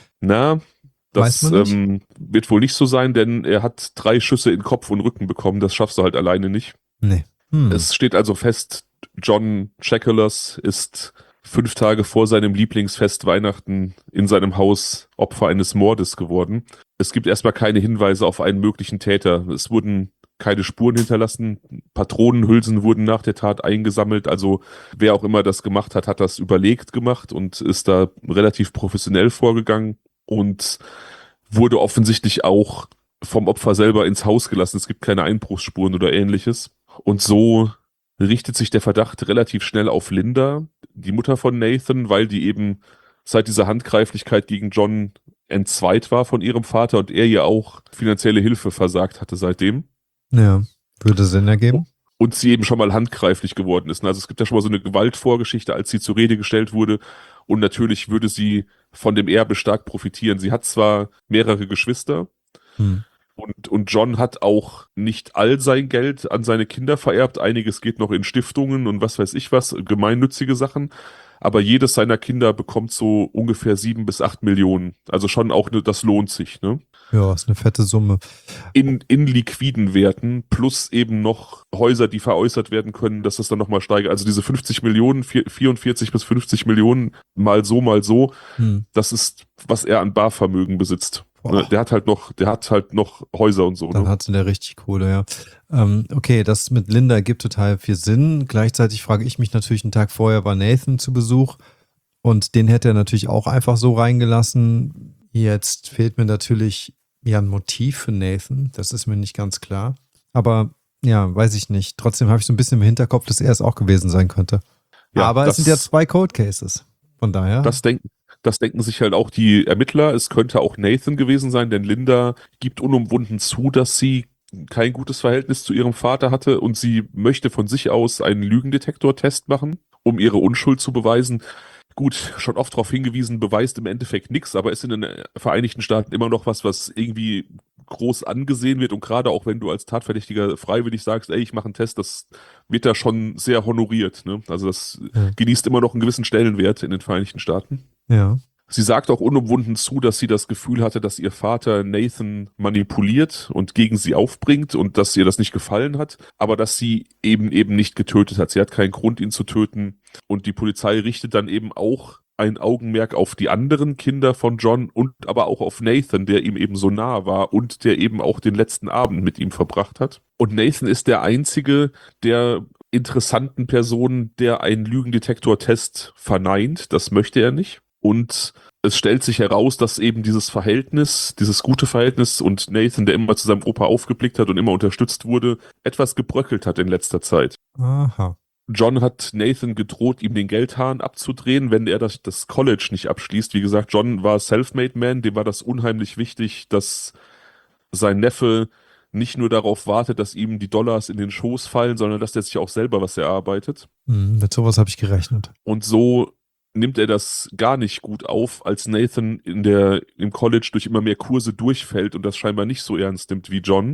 Na, Weiß das man nicht? ähm, wird wohl nicht so sein, denn er hat drei Schüsse in Kopf und Rücken bekommen. Das schaffst du halt alleine nicht. Nee. Hm. Es steht also fest, John Chakalus ist fünf Tage vor seinem Lieblingsfest Weihnachten in seinem Haus Opfer eines Mordes geworden. Es gibt erstmal keine Hinweise auf einen möglichen Täter. Es wurden keine Spuren hinterlassen. Patronenhülsen wurden nach der Tat eingesammelt. Also wer auch immer das gemacht hat, hat das überlegt gemacht und ist da relativ professionell vorgegangen und wurde offensichtlich auch vom Opfer selber ins Haus gelassen. Es gibt keine Einbruchsspuren oder ähnliches. Und so richtet sich der Verdacht relativ schnell auf Linda, die Mutter von Nathan, weil die eben seit dieser Handgreiflichkeit gegen John entzweit war von ihrem Vater und er ihr auch finanzielle Hilfe versagt hatte seitdem. Ja, würde Sinn ergeben. Und sie eben schon mal handgreiflich geworden ist. Also es gibt ja schon mal so eine Gewaltvorgeschichte, als sie zur Rede gestellt wurde. Und natürlich würde sie von dem Erbe stark profitieren. Sie hat zwar mehrere Geschwister, Hm. Und, und John hat auch nicht all sein Geld an seine Kinder vererbt. Einiges geht noch in Stiftungen und was weiß ich was, gemeinnützige Sachen. Aber jedes seiner Kinder bekommt so ungefähr sieben bis acht Millionen. Also schon auch, ne, das lohnt sich, ne? Ja, ist eine fette Summe. In, in liquiden Werten plus eben noch Häuser, die veräußert werden können, dass das dann nochmal steigert. Also diese fünfzig Millionen, vierundvierzig bis fünfzig Millionen, mal so, mal so, Hm. das ist, was er an Barvermögen besitzt. Ne, der hat halt noch, der hat halt noch Häuser und so. Dann Ne? hatte der richtig Kohle, ja. Ähm, okay, das mit Linda ergibt total viel Sinn. Gleichzeitig frage ich mich natürlich, einen Tag vorher war Nathan zu Besuch und den hätte er natürlich auch einfach so reingelassen. Jetzt fehlt mir natürlich ja ein Motiv für Nathan. Das ist mir nicht ganz klar. Aber ja, weiß ich nicht. Trotzdem habe ich so ein bisschen im Hinterkopf, dass er es auch gewesen sein könnte. Ja, Aber das, es sind ja zwei Cold Cases. Von daher. Das denken, das denken sich halt auch die Ermittler. Es könnte auch Nathan gewesen sein, denn Linda gibt unumwunden zu, dass sie kein gutes Verhältnis zu ihrem Vater hatte und sie möchte von sich aus einen Lügendetektor-Test machen, um ihre Unschuld zu beweisen. Gut, schon oft darauf hingewiesen, beweist im Endeffekt nichts, aber ist in den Vereinigten Staaten immer noch was, was irgendwie groß angesehen wird und gerade auch wenn du als Tatverdächtiger freiwillig sagst, ey, ich mache einen Test, das wird da schon sehr honoriert. Ne? Also das Ja. genießt immer noch einen gewissen Stellenwert in den Vereinigten Staaten. Ja. Sie sagt auch unumwunden zu, dass sie das Gefühl hatte, dass ihr Vater Nathan manipuliert und gegen sie aufbringt und dass ihr das nicht gefallen hat, aber dass sie eben eben nicht getötet hat. Sie hat keinen Grund, ihn zu töten und die Polizei richtet dann eben auch ein Augenmerk auf die anderen Kinder von John und aber auch auf Nathan, der ihm eben so nah war und der eben auch den letzten Abend mit ihm verbracht hat. Und Nathan ist der einzige der interessanten Personen, der einen Lügendetektor-Test verneint. Das möchte er nicht. Und es stellt sich heraus, dass eben dieses Verhältnis, dieses gute Verhältnis und Nathan, der immer zu seinem Opa aufgeblickt hat und immer unterstützt wurde, etwas gebröckelt hat in letzter Zeit. Aha. John hat Nathan gedroht, ihm den Geldhahn abzudrehen, wenn er das, das College nicht abschließt. Wie gesagt, John war Selfmade Man, dem war das unheimlich wichtig, dass sein Neffe nicht nur darauf wartet, dass ihm die Dollars in den Schoß fallen, sondern dass er sich auch selber was erarbeitet. Hm, mit sowas habe ich gerechnet. Und so nimmt er das gar nicht gut auf, als Nathan in der, im College durch immer mehr Kurse durchfällt und das scheinbar nicht so ernst nimmt wie John.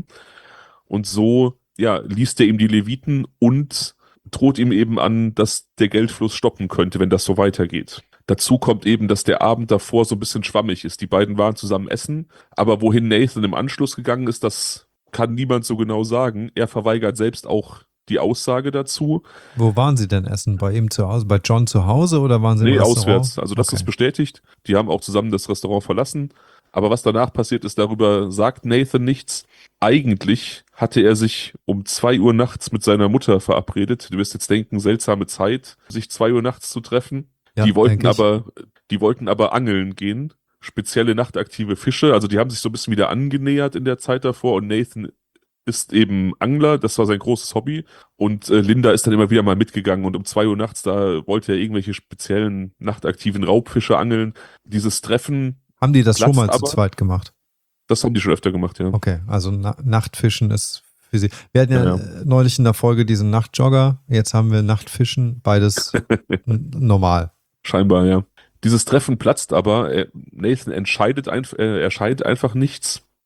Und so, ja, liest er ihm die Leviten und droht ihm eben an, dass der Geldfluss stoppen könnte, wenn das so weitergeht. Dazu kommt eben, dass der Abend davor so ein bisschen schwammig ist. Die beiden waren zusammen essen, aber wohin Nathan im Anschluss gegangen ist, das kann niemand so genau sagen. Er verweigert selbst auch die Aussage dazu. Wo waren sie denn essen? Bei ihm zu Hause? Bei John zu Hause oder waren sie im Nee, Restaurant? auswärts. Also das Okay. ist bestätigt. Die haben auch zusammen das Restaurant verlassen. Aber was danach passiert ist, darüber sagt Nathan nichts. Eigentlich hatte er sich um zwei Uhr nachts mit seiner Mutter verabredet. Du wirst jetzt denken, seltsame Zeit, sich zwei Uhr nachts zu treffen. Ja, die wollten denk ich. aber, die wollten aber angeln gehen. Spezielle nachtaktive Fische. Also die haben sich so ein bisschen wieder angenähert in der Zeit davor und Nathan ist eben Angler, das war sein großes Hobby und äh, Linda ist dann immer wieder mal mitgegangen und um zwei Uhr nachts, da wollte er irgendwelche speziellen nachtaktiven Raubfische angeln. Dieses Treffen, Haben die das schon platzt mal zu aber. zweit gemacht? Das haben die schon öfter gemacht, ja. Okay, also Na Nachtfischen ist für sie. Wir hatten ja, Ja, ja. äh, neulich in der Folge diesen Nachtjogger, jetzt haben wir Nachtfischen, beides n- normal. Scheinbar, ja. Dieses Treffen platzt aber, äh, Nathan entscheidet einf äh, erscheidet einfach nichts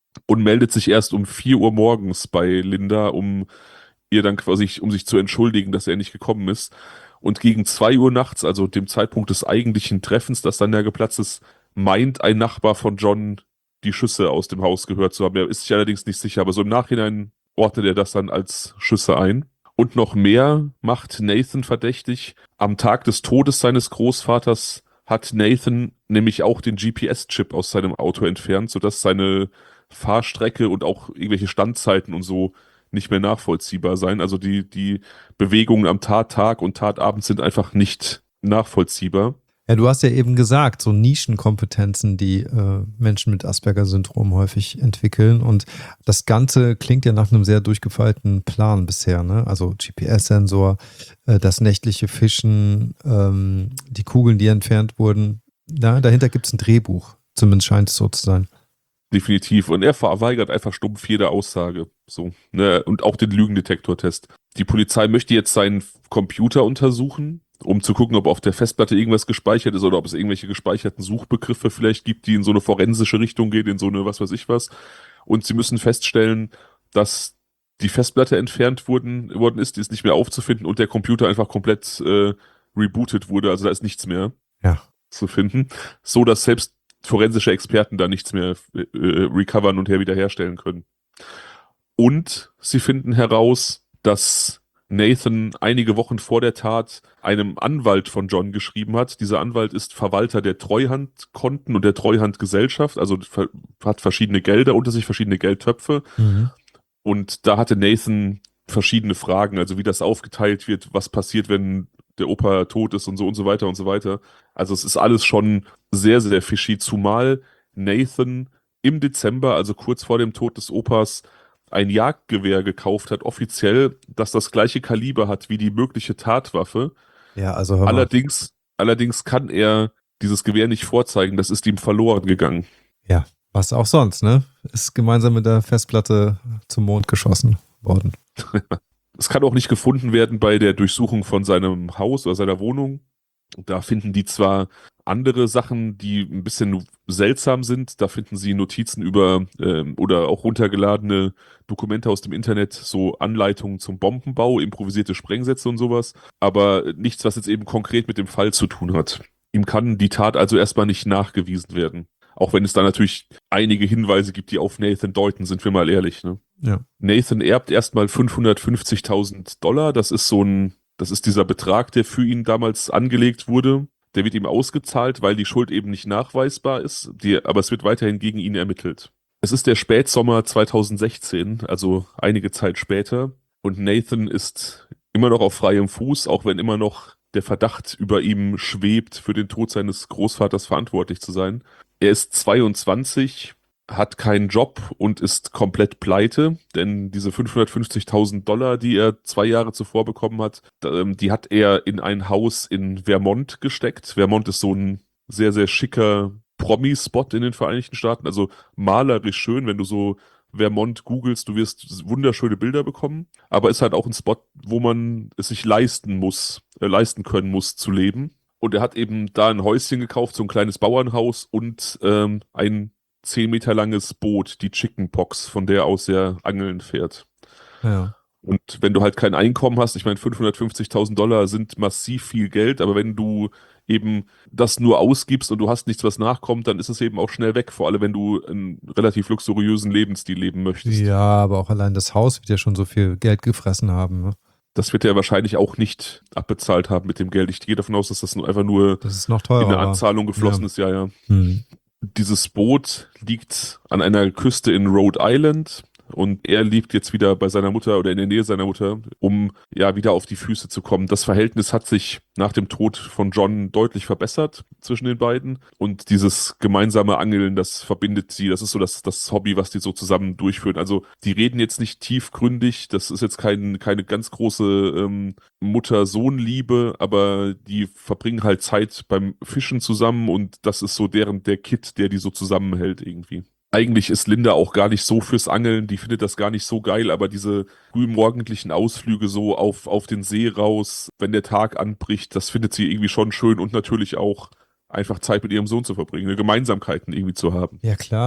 und meldet sich erst um vier Uhr morgens bei Linda, um ihr dann quasi, um sich zu entschuldigen, dass er nicht gekommen ist. Und gegen zwei Uhr nachts, also dem Zeitpunkt des eigentlichen Treffens, das dann ja geplatzt ist, meint ein Nachbar von John, die Schüsse aus dem Haus gehört zu haben. Er ist sich allerdings nicht sicher, aber so im Nachhinein ordnet er das dann als Schüsse ein. Und noch mehr macht Nathan verdächtig. Am Tag des Todes seines Großvaters hat Nathan nämlich auch den G P S-Chip aus seinem Auto entfernt, sodass seine Fahrstrecke und auch irgendwelche Standzeiten und so nicht mehr nachvollziehbar sein. Also die, die Bewegungen am Tattag und Tatabend sind einfach nicht nachvollziehbar. Ja, du hast ja eben gesagt, so Nischenkompetenzen, die äh, Menschen mit Asperger-Syndrom häufig entwickeln. Und das Ganze klingt ja nach einem sehr durchgefeilten Plan bisher, ne? Also G P S-Sensor, äh, das nächtliche Fischen, ähm, die Kugeln, die entfernt wurden. Ja, dahinter gibt es ein Drehbuch. Zumindest scheint es so zu sein. Definitiv. Und er verweigert einfach stumpf jede Aussage. So, ne? Und auch den Lügendetektortest. Die Polizei möchte jetzt seinen Computer untersuchen, um zu gucken, ob auf der Festplatte irgendwas gespeichert ist oder ob es irgendwelche gespeicherten Suchbegriffe vielleicht gibt, die in so eine forensische Richtung gehen, in so eine was weiß ich was. Und sie müssen feststellen, dass die Festplatte entfernt wurden, worden ist, die ist nicht mehr aufzufinden und der Computer einfach komplett äh, rebootet wurde. Also da ist nichts mehr Ja. zu finden. So dass selbst forensische Experten da nichts mehr äh, recovern und her wiederherstellen können. Und sie finden heraus, dass Nathan einige Wochen vor der Tat einem Anwalt von John geschrieben hat. Dieser Anwalt ist Verwalter der Treuhandkonten und der Treuhandgesellschaft, also hat verschiedene Gelder unter sich, verschiedene Geldtöpfe. Mhm. Und da hatte Nathan verschiedene Fragen, also wie das aufgeteilt wird, was passiert, wenn der Opa tot ist und so und so weiter und so weiter. Also es ist alles schon sehr, sehr fishy, zumal Nathan im Dezember, also kurz vor dem Tod des Opas, ein Jagdgewehr gekauft hat, offiziell, das das gleiche Kaliber hat wie die mögliche Tatwaffe. Ja, also hör mal. Allerdings, allerdings kann er dieses Gewehr nicht vorzeigen, das ist ihm verloren gegangen. Ja, was auch sonst, ne? Ist gemeinsam mit der Festplatte zum Mond geschossen worden. Es kann auch nicht gefunden werden bei der Durchsuchung von seinem Haus oder seiner Wohnung. Da finden die zwar andere Sachen, die ein bisschen seltsam sind. Da finden sie Notizen über ähm, oder auch runtergeladene Dokumente aus dem Internet, so Anleitungen zum Bombenbau, improvisierte Sprengsätze und sowas. Aber nichts, was jetzt eben konkret mit dem Fall zu tun hat. Ihm kann die Tat also erstmal nicht nachgewiesen werden. Auch wenn es da natürlich einige Hinweise gibt, die auf Nathan deuten, sind wir mal ehrlich. Ne? Ja. Nathan erbt erstmal fünfhundertfünfzigtausend Dollar. Das ist so ein, das ist dieser Betrag, der für ihn damals angelegt wurde. Der wird ihm ausgezahlt, weil die Schuld eben nicht nachweisbar ist, die, aber es wird weiterhin gegen ihn ermittelt. Es ist der Spätsommer zweitausendsechzehn, also einige Zeit später, und Nathan ist immer noch auf freiem Fuß, auch wenn immer noch der Verdacht über ihm schwebt, für den Tod seines Großvaters verantwortlich zu sein. Er ist zweiundzwanzig, hat keinen Job und ist komplett pleite, denn diese fünfhundertfünfzigtausend Dollar, die er zwei Jahre zuvor bekommen hat, die hat er in ein Haus in Vermont gesteckt. Vermont ist so ein sehr, sehr schicker Promi-Spot in den Vereinigten Staaten, also malerisch schön, wenn du so Vermont googelst, du wirst wunderschöne Bilder bekommen, aber ist halt auch ein Spot, wo man es sich leisten muss, äh, leisten können muss zu leben. Und er hat eben da ein Häuschen gekauft, so ein kleines Bauernhaus und ähm, ein zehn Meter langes Boot, die Chicken Pox, von der aus er angeln fährt. Ja. Und wenn du halt kein Einkommen hast, ich meine, fünfhundertfünfzigtausend Dollar sind massiv viel Geld, aber wenn du eben das nur ausgibst und du hast nichts, was nachkommt, dann ist es eben auch schnell weg, vor allem wenn du einen relativ luxuriösen Lebensstil leben möchtest. Ja, aber auch allein das Haus wird ja schon so viel Geld gefressen haben. Ne? Das wird er wahrscheinlich auch nicht abbezahlt haben mit dem Geld. Ich gehe davon aus, dass das nur einfach nur das ist noch teurer, in eine aber- Anzahlung geflossen ja. ist, ja, ja. Hm. Dieses Boot liegt an einer Küste in Rhode Island und er lebt jetzt wieder bei seiner Mutter oder in der Nähe seiner Mutter, um ja wieder auf die Füße zu kommen. Das Verhältnis hat sich nach dem Tod von John deutlich verbessert zwischen den beiden und dieses gemeinsame Angeln, das verbindet sie. Das ist so das, das Hobby, was die so zusammen durchführen. Also die reden jetzt nicht tiefgründig, das ist jetzt kein, keine ganz große ähm, Mutter-Sohn-Liebe, aber die verbringen halt Zeit beim Fischen zusammen und das ist so deren, der Kit, der die so zusammenhält irgendwie. Eigentlich ist Linda auch gar nicht so fürs Angeln, die findet das gar nicht so geil, aber diese frühmorgendlichen Ausflüge so auf, auf den See raus, wenn der Tag anbricht, das findet sie irgendwie schon schön und natürlich auch einfach Zeit mit ihrem Sohn zu verbringen, eine Gemeinsamkeiten irgendwie zu haben. Ja, klar.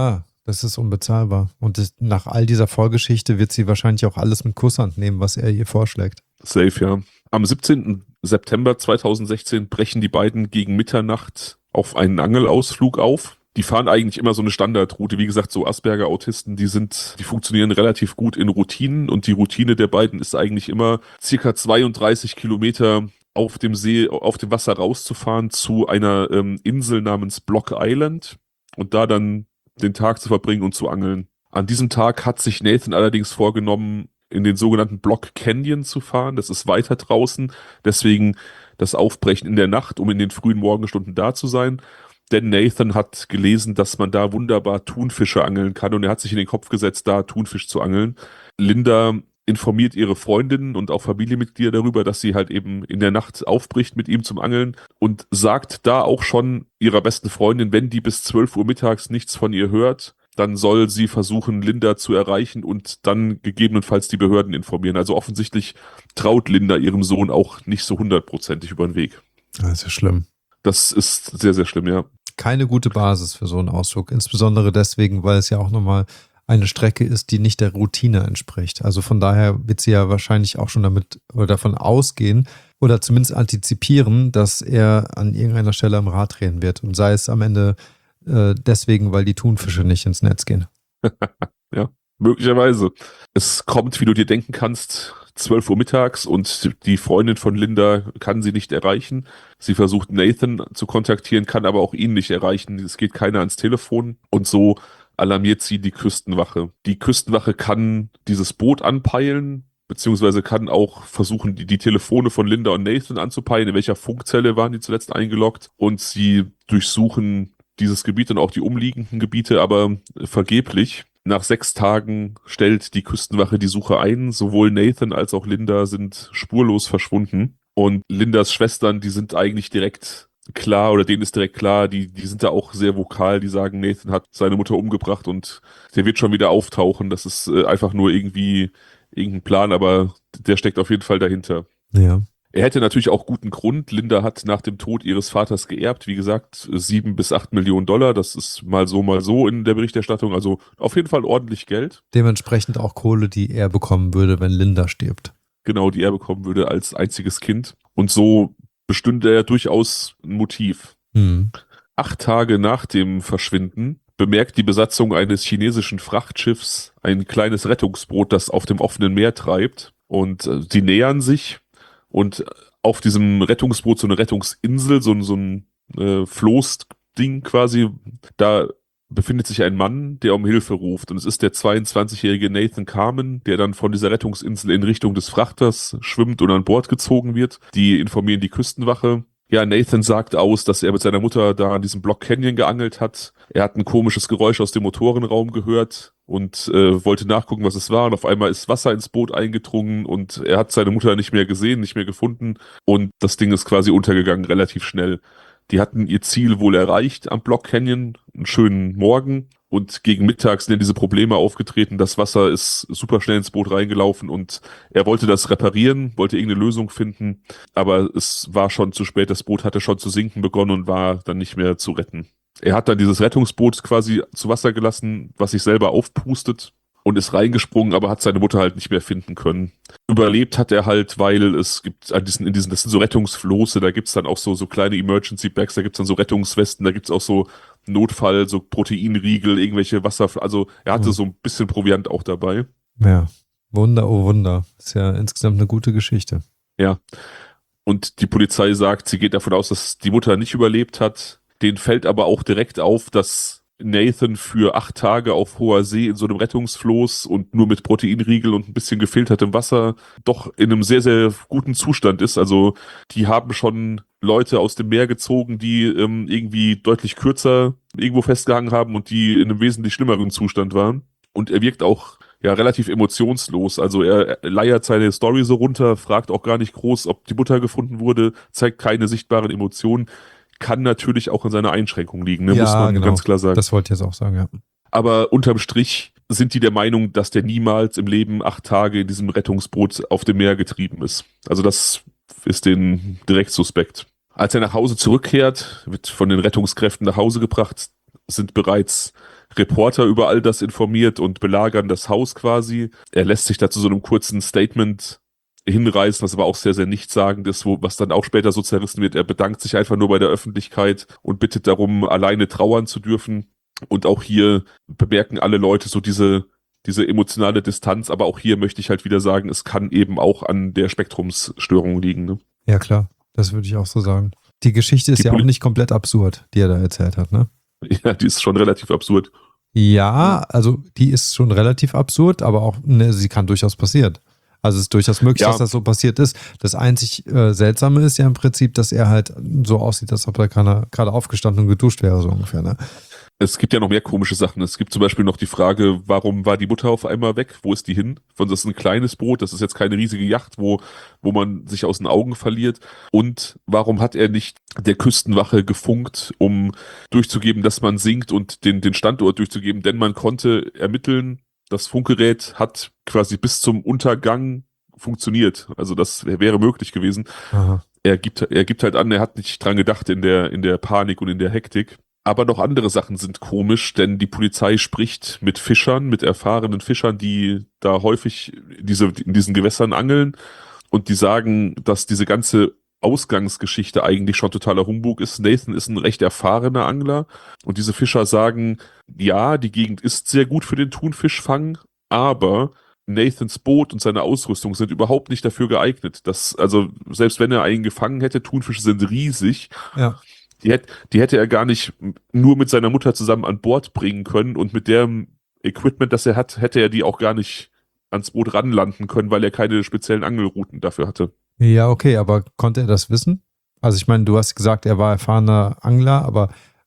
Das ist unbezahlbar. Und das, nach all dieser Vorgeschichte wird sie wahrscheinlich auch alles mit Kusshand nehmen, was er ihr vorschlägt. Safe, ja. Am siebzehnten September zweitausendsechzehn brechen die beiden gegen Mitternacht auf einen Angelausflug auf. Die fahren eigentlich immer so eine Standardroute. Wie gesagt, so Asperger-Autisten, die sind, die funktionieren relativ gut in Routinen und die Routine der beiden ist eigentlich immer circa zweiunddreißig Kilometer auf dem See, auf dem Wasser rauszufahren zu einer ähm, Insel namens Block Island und da dann den Tag zu verbringen und zu angeln. An diesem Tag hat sich Nathan allerdings vorgenommen, in den sogenannten Block Canyon zu fahren. Das ist weiter draußen, deswegen das Aufbrechen in der Nacht, um in den frühen Morgenstunden da zu sein. Denn Nathan hat gelesen, dass man da wunderbar Thunfische angeln kann und er hat sich in den Kopf gesetzt, da Thunfisch zu angeln. Linda informiert ihre Freundinnen und auch Familienmitglieder darüber, dass sie halt eben in der Nacht aufbricht mit ihm zum Angeln und sagt da auch schon ihrer besten Freundin, wenn die bis zwölf Uhr mittags nichts von ihr hört, dann soll sie versuchen, Linda zu erreichen und dann gegebenenfalls die Behörden informieren. Also offensichtlich traut Linda ihrem Sohn auch nicht so hundertprozentig über den Weg. Das ist schlimm. Das ist sehr, sehr schlimm, ja. Keine gute Basis für so einen Ausflug, insbesondere deswegen, weil es ja auch nochmal eine Strecke ist, die nicht der Routine entspricht. Also von daher wird sie ja wahrscheinlich auch schon damit oder davon ausgehen oder zumindest antizipieren, dass er an irgendeiner Stelle am Rad drehen wird und sei es am Ende äh, deswegen, weil die Thunfische nicht ins Netz gehen. Ja, möglicherweise. Es kommt, wie du dir denken kannst, zwölf Uhr mittags und die Freundin von Linda kann sie nicht erreichen. Sie versucht Nathan zu kontaktieren, kann aber auch ihn nicht erreichen. Es geht keiner ans Telefon und so alarmiert sie die Küstenwache. Die Küstenwache kann dieses Boot anpeilen, beziehungsweise kann auch versuchen, die, die Telefone von Linda und Nathan anzupeilen. In welcher Funkzelle waren die zuletzt eingeloggt? Und sie durchsuchen dieses Gebiet und auch die umliegenden Gebiete, aber vergeblich. Nach sechs Tagen stellt die Küstenwache die Suche ein. Sowohl Nathan als auch Linda sind spurlos verschwunden. Und Lindas Schwestern, die sind eigentlich direkt klar, oder denen ist direkt klar, die, die sind da auch sehr vokal, die sagen, Nathan hat seine Mutter umgebracht und der wird schon wieder auftauchen. Das ist äh, einfach nur irgendwie irgendein Plan, aber der steckt auf jeden Fall dahinter. Ja. Er hätte natürlich auch guten Grund. Linda hat nach dem Tod ihres Vaters geerbt. Wie gesagt, sieben bis acht Millionen Dollar. Das ist mal so, mal so in der Berichterstattung. Also auf jeden Fall ordentlich Geld. Dementsprechend auch Kohle, die er bekommen würde, wenn Linda stirbt. Genau, die er bekommen würde als einziges Kind. Und so bestünde er durchaus ein Motiv. Hm. Acht Tage nach dem Verschwinden bemerkt die Besatzung eines chinesischen Frachtschiffs ein kleines Rettungsboot, das auf dem offenen Meer treibt. Und äh, sie nähern sich. Und auf diesem Rettungsboot, so eine Rettungsinsel, so, so ein äh, Floßding quasi, da befindet sich ein Mann, der um Hilfe ruft. Und es ist der zweiundzwanzigjährige Nathan Carmen, der dann von dieser Rettungsinsel in Richtung des Frachters schwimmt und an Bord gezogen wird. Die informieren die Küstenwache. Ja, Nathan sagt aus, dass er mit seiner Mutter da an diesem Block Canyon geangelt hat. Er hat ein komisches Geräusch aus dem Motorenraum gehört und äh, wollte nachgucken, was es war. Und auf einmal ist Wasser ins Boot eingedrungen und er hat seine Mutter nicht mehr gesehen, nicht mehr gefunden. Und das Ding ist quasi untergegangen, relativ schnell. Die hatten ihr Ziel wohl erreicht am Block Canyon, einen schönen Morgen. Und gegen Mittag sind ja diese Probleme aufgetreten. Das Wasser ist super schnell ins Boot reingelaufen und er wollte das reparieren, wollte irgendeine Lösung finden. Aber es war schon zu spät. Das Boot hatte schon zu sinken begonnen und war dann nicht mehr zu retten. Er hat dann dieses Rettungsboot quasi zu Wasser gelassen, was sich selber aufpustet und ist reingesprungen, aber hat seine Mutter halt nicht mehr finden können. Überlebt hat er halt, weil es gibt an diesen, in diesen, das sind so Rettungsfloße, da gibt's dann auch so, so kleine Emergency Bags, da gibt's dann so Rettungswesten, da gibt's auch so Notfall, so Proteinriegel, irgendwelche Wasser, also er hatte Mhm. so ein bisschen Proviant auch dabei. Ja. Wunder, oh Wunder. Ist ja insgesamt eine gute Geschichte. Ja. Und die Polizei sagt, sie geht davon aus, dass die Mutter nicht überlebt hat. Denen fällt aber auch direkt auf, dass Nathan für acht Tage auf hoher See in so einem Rettungsfloß und nur mit Proteinriegel und ein bisschen gefiltertem Wasser doch in einem sehr, sehr guten Zustand ist. Also die haben schon Leute aus dem Meer gezogen, die ähm, irgendwie deutlich kürzer irgendwo festgehangen haben und die in einem wesentlich schlimmeren Zustand waren. Und er wirkt auch ja relativ emotionslos. Also er, er leiert seine Story so runter, fragt auch gar nicht groß, ob die Mutter gefunden wurde, zeigt keine sichtbaren Emotionen. Kann natürlich auch in seiner Einschränkung liegen, ne? Ja, Muss man genau. ganz klar sagen. Das wollte ich jetzt auch sagen, ja. Aber unterm Strich sind die der Meinung, dass der niemals im Leben acht Tage in diesem Rettungsboot auf dem Meer getrieben ist. Also das ist denen direkt suspekt. Als er nach Hause zurückkehrt, wird von den Rettungskräften nach Hause gebracht, sind bereits Reporter über all das informiert und belagern das Haus quasi. Er lässt sich dazu so einem kurzen Statement hinreißen, was aber auch sehr, sehr nichtssagend ist, wo, was dann auch später so zerrissen wird. Er bedankt sich einfach nur bei der Öffentlichkeit und bittet darum, alleine trauern zu dürfen. Und auch hier bemerken alle Leute so diese, diese emotionale Distanz, aber auch hier möchte ich halt wieder sagen, es kann eben auch an der Spektrumsstörung liegen. Ne? Ja, klar. Das würde ich auch so sagen. Die Geschichte ist Die ja auch Poli- nicht komplett absurd, die er da erzählt hat, ne? Ja, die ist schon relativ absurd. Ja, also die ist schon relativ absurd, aber auch, ne, sie kann durchaus passieren. Also es ist durchaus möglich, Ja. dass das so passiert ist. Das einzig äh, Seltsame ist ja im Prinzip, dass er halt so aussieht, als ob er gerade gerade aufgestanden und geduscht wäre, so ungefähr, ne? Es gibt ja noch mehr komische Sachen. Es gibt zum Beispiel noch die Frage, warum war die Mutter auf einmal weg? Wo ist die hin? Von das ist ein kleines Boot, das ist jetzt keine riesige Yacht, wo, wo man sich aus den Augen verliert. Und warum hat er nicht der Küstenwache gefunkt, um durchzugeben, dass man sinkt und den, den Standort durchzugeben? Denn man konnte ermitteln, das Funkgerät hat quasi bis zum Untergang funktioniert. Also das wäre möglich gewesen. Aha. Er gibt, er gibt halt an, er hat nicht dran gedacht in der, in der Panik und in der Hektik. Aber noch andere Sachen sind komisch, denn die Polizei spricht mit Fischern, mit erfahrenen Fischern, die da häufig diese, in diesen Gewässern angeln, und die sagen, dass diese ganze Ausgangsgeschichte eigentlich schon totaler Humbug ist. Nathan ist ein recht erfahrener Angler und diese Fischer sagen, ja, die Gegend ist sehr gut für den Thunfischfang, aber Nathans Boot und seine Ausrüstung sind überhaupt nicht dafür geeignet. Das, also selbst wenn er einen gefangen hätte, Thunfische sind riesig. Ja. Die hätte, die hätte er gar nicht nur mit seiner Mutter zusammen an Bord bringen können, und mit dem Equipment, das er hat, hätte er die auch gar nicht ans Boot ranlanden können, weil er keine speziellen Angelrouten dafür hatte. Ja, okay, aber konnte er das wissen? Also ich meine, du hast gesagt, er war erfahrener Angler, aber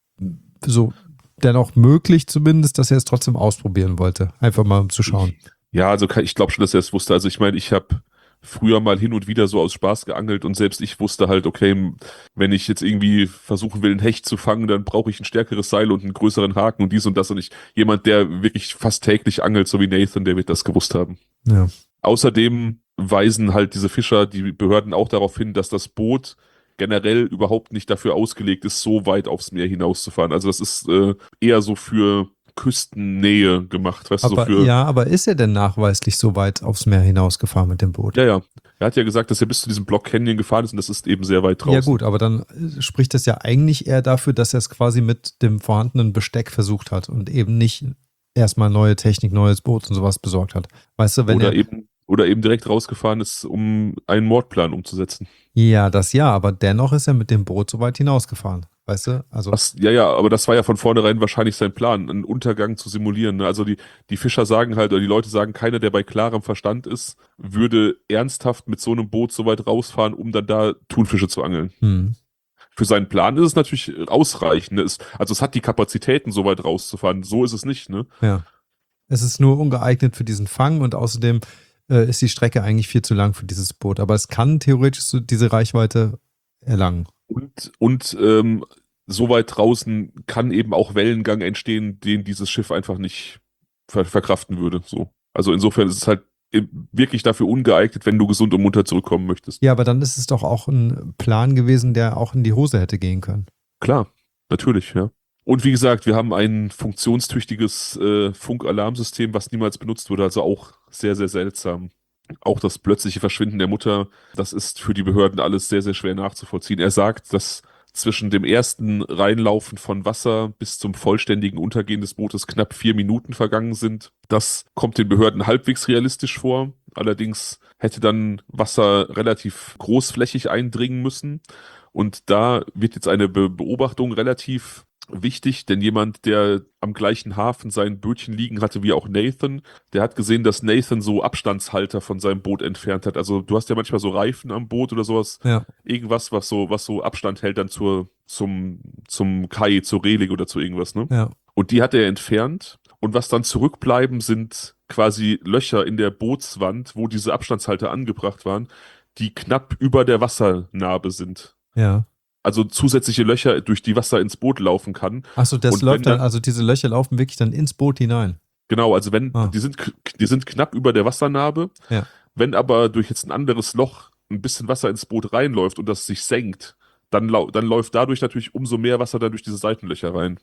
so dennoch möglich zumindest, dass er es trotzdem ausprobieren wollte. Einfach mal um zu schauen. Ja, also ich glaube schon, dass er es wusste. Also ich meine, ich habe früher mal hin und wieder so aus Spaß geangelt und selbst ich wusste halt, okay, wenn ich jetzt irgendwie versuchen will, einen Hecht zu fangen, dann brauche ich ein stärkeres Seil und einen größeren Haken und dies und das, und ich, jemand, der wirklich fast täglich angelt, so wie Nathan, der wird das gewusst haben. Ja. Außerdem weisen halt diese Fischer, die Behörden, auch darauf hin, dass das Boot generell überhaupt nicht dafür ausgelegt ist, so weit aufs Meer hinauszufahren. Also das ist äh, eher so für Küstennähe gemacht, weißt du, so Aber für... ja, aber ist er denn nachweislich so weit aufs Meer hinausgefahren mit dem Boot? Ja, ja. Er hat ja gesagt, dass er bis zu diesem Block Canyon gefahren ist und das ist eben sehr weit draußen. Ja gut, aber dann äh, spricht das ja eigentlich eher dafür, dass er es quasi mit dem vorhandenen Besteck versucht hat und eben nicht erstmal neue Technik, neues Boot und sowas besorgt hat. Weißt du, wenn Oder er... eben, oder eben direkt rausgefahren ist, um einen Mordplan umzusetzen. Ja, das ja, aber dennoch ist er mit dem Boot so weit hinausgefahren. Weißt du? Also, Das, ja, ja, aber das war ja von vornherein wahrscheinlich sein Plan, einen Untergang zu simulieren. Ne? Also die, die Fischer sagen halt, oder die Leute sagen, keiner, der bei klarem Verstand ist, würde ernsthaft mit so einem Boot so weit rausfahren, um dann da Thunfische zu angeln. hm. Für seinen Plan ist es natürlich ausreichend. Ne? Es, also es hat die Kapazitäten, so weit rauszufahren. So ist es nicht, ne? Ja. Es ist nur ungeeignet für diesen Fang und außerdem äh, ist die Strecke eigentlich viel zu lang für dieses Boot. Aber es kann theoretisch so diese Reichweite erlangen. Und, und ähm, so weit draußen kann eben auch Wellengang entstehen, den dieses Schiff einfach nicht ver verkraften würde. So. Also insofern ist es halt wirklich dafür ungeeignet, wenn du gesund und munter zurückkommen möchtest. Ja, aber dann ist es doch auch ein Plan gewesen, der auch in die Hose hätte gehen können. Klar, natürlich, ja. Und wie gesagt, wir haben ein funktionstüchtiges äh, Funkalarmsystem, was niemals benutzt wurde, also auch sehr, sehr seltsam. Auch das plötzliche Verschwinden der Mutter, das ist für die Behörden alles sehr, sehr schwer nachzuvollziehen. Er sagt, dass zwischen dem ersten Reinlaufen von Wasser bis zum vollständigen Untergehen des Bootes knapp vier Minuten vergangen sind. Das kommt den Behörden halbwegs realistisch vor. Allerdings hätte dann Wasser relativ großflächig eindringen müssen. Und da wird jetzt eine Be Beobachtung relativ wichtig, denn jemand, der am gleichen Hafen sein Bötchen liegen hatte wie auch Nathan, der hat gesehen, dass Nathan so Abstandshalter von seinem Boot entfernt hat. Also du hast ja manchmal so Reifen am Boot oder sowas, Ja. irgendwas, was so, was so Abstand hält dann zur, zum, zum Kai, zur Reling oder zu irgendwas, ne? Ja. Und die hat er entfernt. Und was dann zurückbleiben, sind quasi Löcher in der Bootswand, wo diese Abstandshalter angebracht waren, die knapp über der Wassernarbe sind. Ja. Also zusätzliche Löcher, durch die Wasser ins Boot laufen kann. Achso, das Und läuft wenn dann, dann- also diese Löcher laufen wirklich dann ins Boot hinein. Genau, also wenn, Ah. die sind, k- die sind knapp über der Wassernarbe. Ja. Wenn aber durch jetzt ein anderes Loch ein bisschen Wasser ins Boot reinläuft und das sich senkt, dann, lau dann läuft dadurch natürlich umso mehr Wasser dann durch diese Seitenlöcher rein.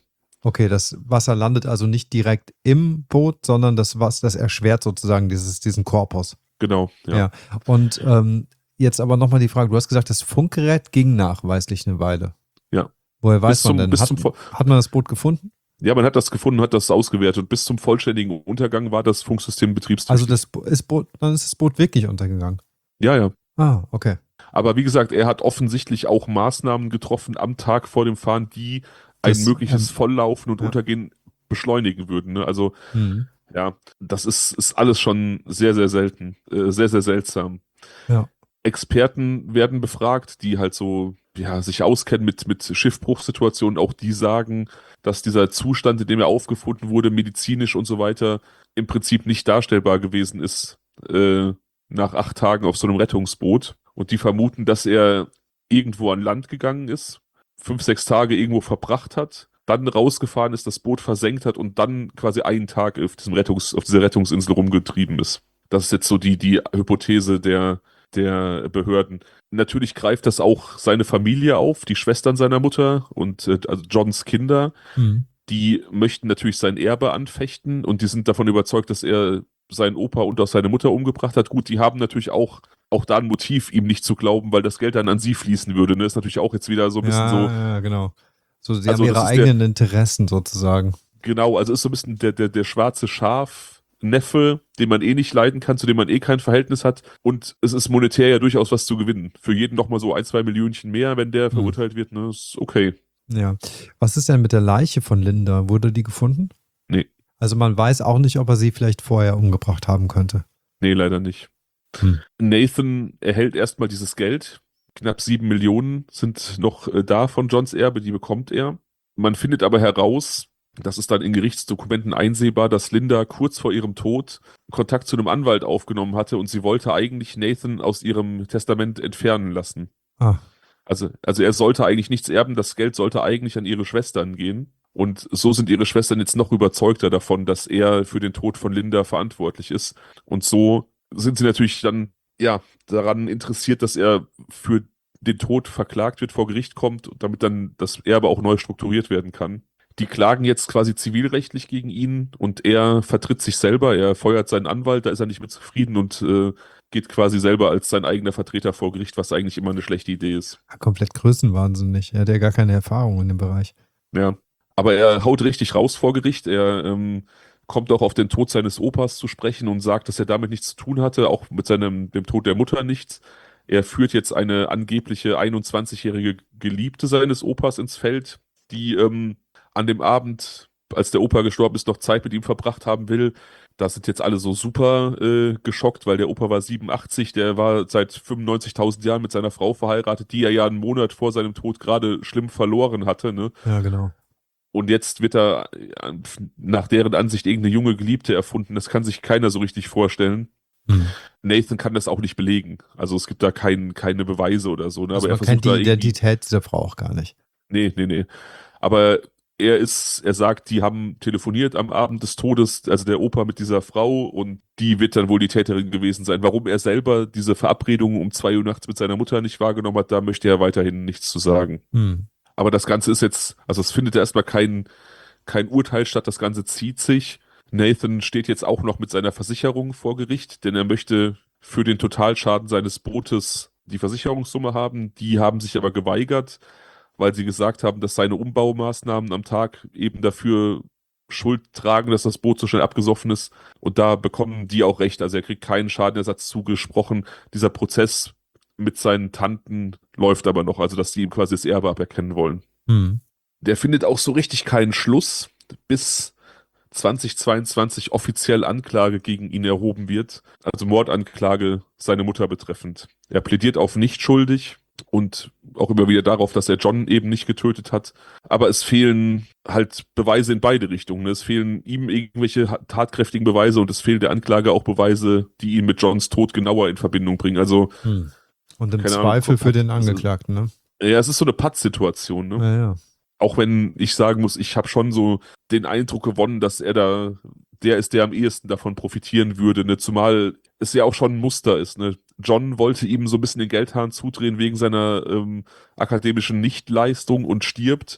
Okay, das Wasser landet also nicht direkt im Boot, sondern das Wasser, das erschwert sozusagen dieses, diesen Korpus. Genau, ja. Ja. Und ähm, jetzt aber nochmal die Frage, du hast gesagt, das Funkgerät ging nachweislich eine Weile. Ja. Woher Bis weiß man zum, denn? bis Hat, zum, Vo- hat man das Boot gefunden? ja, man hat das gefunden, hat das ausgewertet und bis zum vollständigen Untergang war das Funksystem Also betriebstüchtig. das Bo- ist Boot, dann ist das Boot wirklich untergegangen. Ja, ja. Ah, okay. Aber wie gesagt, er hat offensichtlich auch Maßnahmen getroffen am Tag vor dem Fahren, die ein Das, mögliches ähm, Volllaufen und ja. Untergehen beschleunigen würden. Ne? Also Hm. ja, das ist, ist alles schon sehr, sehr selten, äh, sehr, sehr seltsam. Ja. Experten werden befragt, die halt so, ja, sich auskennen mit, mit Schiffbruchsituationen. Auch die sagen, dass dieser Zustand, in dem er aufgefunden wurde, medizinisch und so weiter, im Prinzip nicht darstellbar gewesen ist, äh, nach acht Tagen auf so einem Rettungsboot. Und die vermuten, dass er irgendwo an Land gegangen ist, fünf, sechs Tage irgendwo verbracht hat, dann rausgefahren ist, das Boot versenkt hat und dann quasi einen Tag auf diesem Rettungs, auf dieser Rettungsinsel rumgetrieben ist. Das ist jetzt so die, die Hypothese der, der Behörden. Natürlich greift das auch seine Familie auf, die Schwestern seiner Mutter und äh, also Johns Kinder. Hm. Die möchten natürlich sein Erbe anfechten und die sind davon überzeugt, dass er seinen Opa und auch seine Mutter umgebracht hat. Gut, die haben natürlich auch, auch da ein Motiv, ihm nicht zu glauben, weil das Geld dann an sie fließen würde. Ne? Ist natürlich auch jetzt wieder so ein bisschen so. Ja, ja, genau. So, sie haben Also, das ihre ist der, eigenen Interessen sozusagen. genau, also ist so ein bisschen der, der, der schwarze Schaf. Neffe, den man eh nicht leiden kann, zu dem man eh kein Verhältnis hat. Und es ist monetär ja durchaus was zu gewinnen. Für jeden nochmal so ein, zwei Millionchen mehr, wenn der Hm. verurteilt wird, ne, ist okay. Ja. Was ist denn mit der Leiche von Linda? Wurde die gefunden? Nee, Also man weiß auch nicht, ob er sie vielleicht vorher umgebracht haben könnte. nee, leider nicht. Hm. Nathan erhält erstmal dieses Geld. Knapp sieben Millionen sind noch äh, da von Johns Erbe, die bekommt er. Man findet aber heraus, das ist dann in Gerichtsdokumenten einsehbar, dass Linda kurz vor ihrem Tod Kontakt zu einem Anwalt aufgenommen hatte und sie wollte eigentlich Nathan aus ihrem Testament entfernen lassen. Ah. Also, also er sollte eigentlich nichts erben, das Geld sollte eigentlich an ihre Schwestern gehen. Und so sind ihre Schwestern jetzt noch überzeugter davon, dass er für den Tod von Linda verantwortlich ist. Und so sind sie natürlich dann, ja, daran interessiert, dass er für den Tod verklagt wird, vor Gericht kommt, damit dann das Erbe auch neu strukturiert werden kann. Die klagen jetzt quasi zivilrechtlich gegen ihn und er vertritt sich selber, er feuert seinen Anwalt, da ist er nicht mit zufrieden und äh, geht quasi selber als sein eigener Vertreter vor Gericht, was eigentlich immer eine schlechte Idee ist. Komplett größenwahnsinnig. Er hat ja gar keine Erfahrung in dem Bereich. Ja, aber er haut richtig raus vor Gericht, er ähm, kommt auch auf den Tod seines Opas zu sprechen und sagt, dass er damit nichts zu tun hatte, auch mit seinem, dem Tod der Mutter nichts. Er führt jetzt eine angebliche einundzwanzigjährige Geliebte seines Opas ins Feld, die ähm, an dem Abend, als der Opa gestorben ist, noch Zeit mit ihm verbracht haben will. Da sind jetzt alle so super äh, geschockt, weil der Opa war siebenundachtzig, der war seit fünfundneunzigtausend Jahren mit seiner Frau verheiratet, die er ja einen Monat vor seinem Tod gerade schlimm verloren hatte, ne? Ja, genau. Und jetzt wird da äh, nach deren Ansicht irgendeine junge Geliebte erfunden. Das kann sich keiner so richtig vorstellen. Hm. Nathan kann das auch nicht belegen. Also es gibt da kein, keine Beweise oder so, ne? Also Aber er man kennt versucht die da irgendwie. Identität dieser Frau auch gar nicht. Nee, nee, nee. Aber er ist, er sagt, die haben telefoniert am Abend des Todes, also der Opa mit dieser Frau und die wird dann wohl die Täterin gewesen sein. Warum er selber diese Verabredung um zwei Uhr nachts mit seiner Mutter nicht wahrgenommen hat, da möchte er weiterhin nichts zu sagen. Hm. Aber das Ganze ist jetzt, also es findet erstmal kein, kein Urteil statt, das Ganze zieht sich. Nathan steht jetzt auch noch mit seiner Versicherung vor Gericht, denn er möchte für den Totalschaden seines Bootes die Versicherungssumme haben. Die haben sich aber geweigert, weil sie gesagt haben, dass seine Umbaumaßnahmen am Tag eben dafür Schuld tragen, dass das Boot so schnell abgesoffen ist. Und da bekommen die auch recht. Also er kriegt keinen Schadenersatz zugesprochen. Dieser Prozess mit seinen Tanten läuft aber noch, also dass die ihm quasi das Erbe aberkennen wollen. Hm. Der findet auch so richtig keinen Schluss, bis zweitausendzweiundzwanzig offiziell Anklage gegen ihn erhoben wird, also Mordanklage seine Mutter betreffend. Er plädiert auf nicht schuldig und auch immer wieder darauf, dass er John eben nicht getötet hat. Aber es fehlen halt Beweise in beide Richtungen. Es fehlen ihm irgendwelche tatkräftigen Beweise und es fehlen der Anklage auch Beweise, die ihn mit Johns Tod genauer in Verbindung bringen. Also Hm. Und im keine Ahnung, Zweifel für den also, Angeklagten, ne? ja, es ist so eine Pattsituation, ne? Ja, ja. Auch wenn ich sagen muss, ich habe schon so den Eindruck gewonnen, dass er da der ist, der am ehesten davon profitieren würde, ne? Zumal es ja auch schon ein Muster ist, ne? John wollte ihm so ein bisschen den Geldhahn zudrehen wegen seiner ähm, akademischen Nichtleistung und stirbt.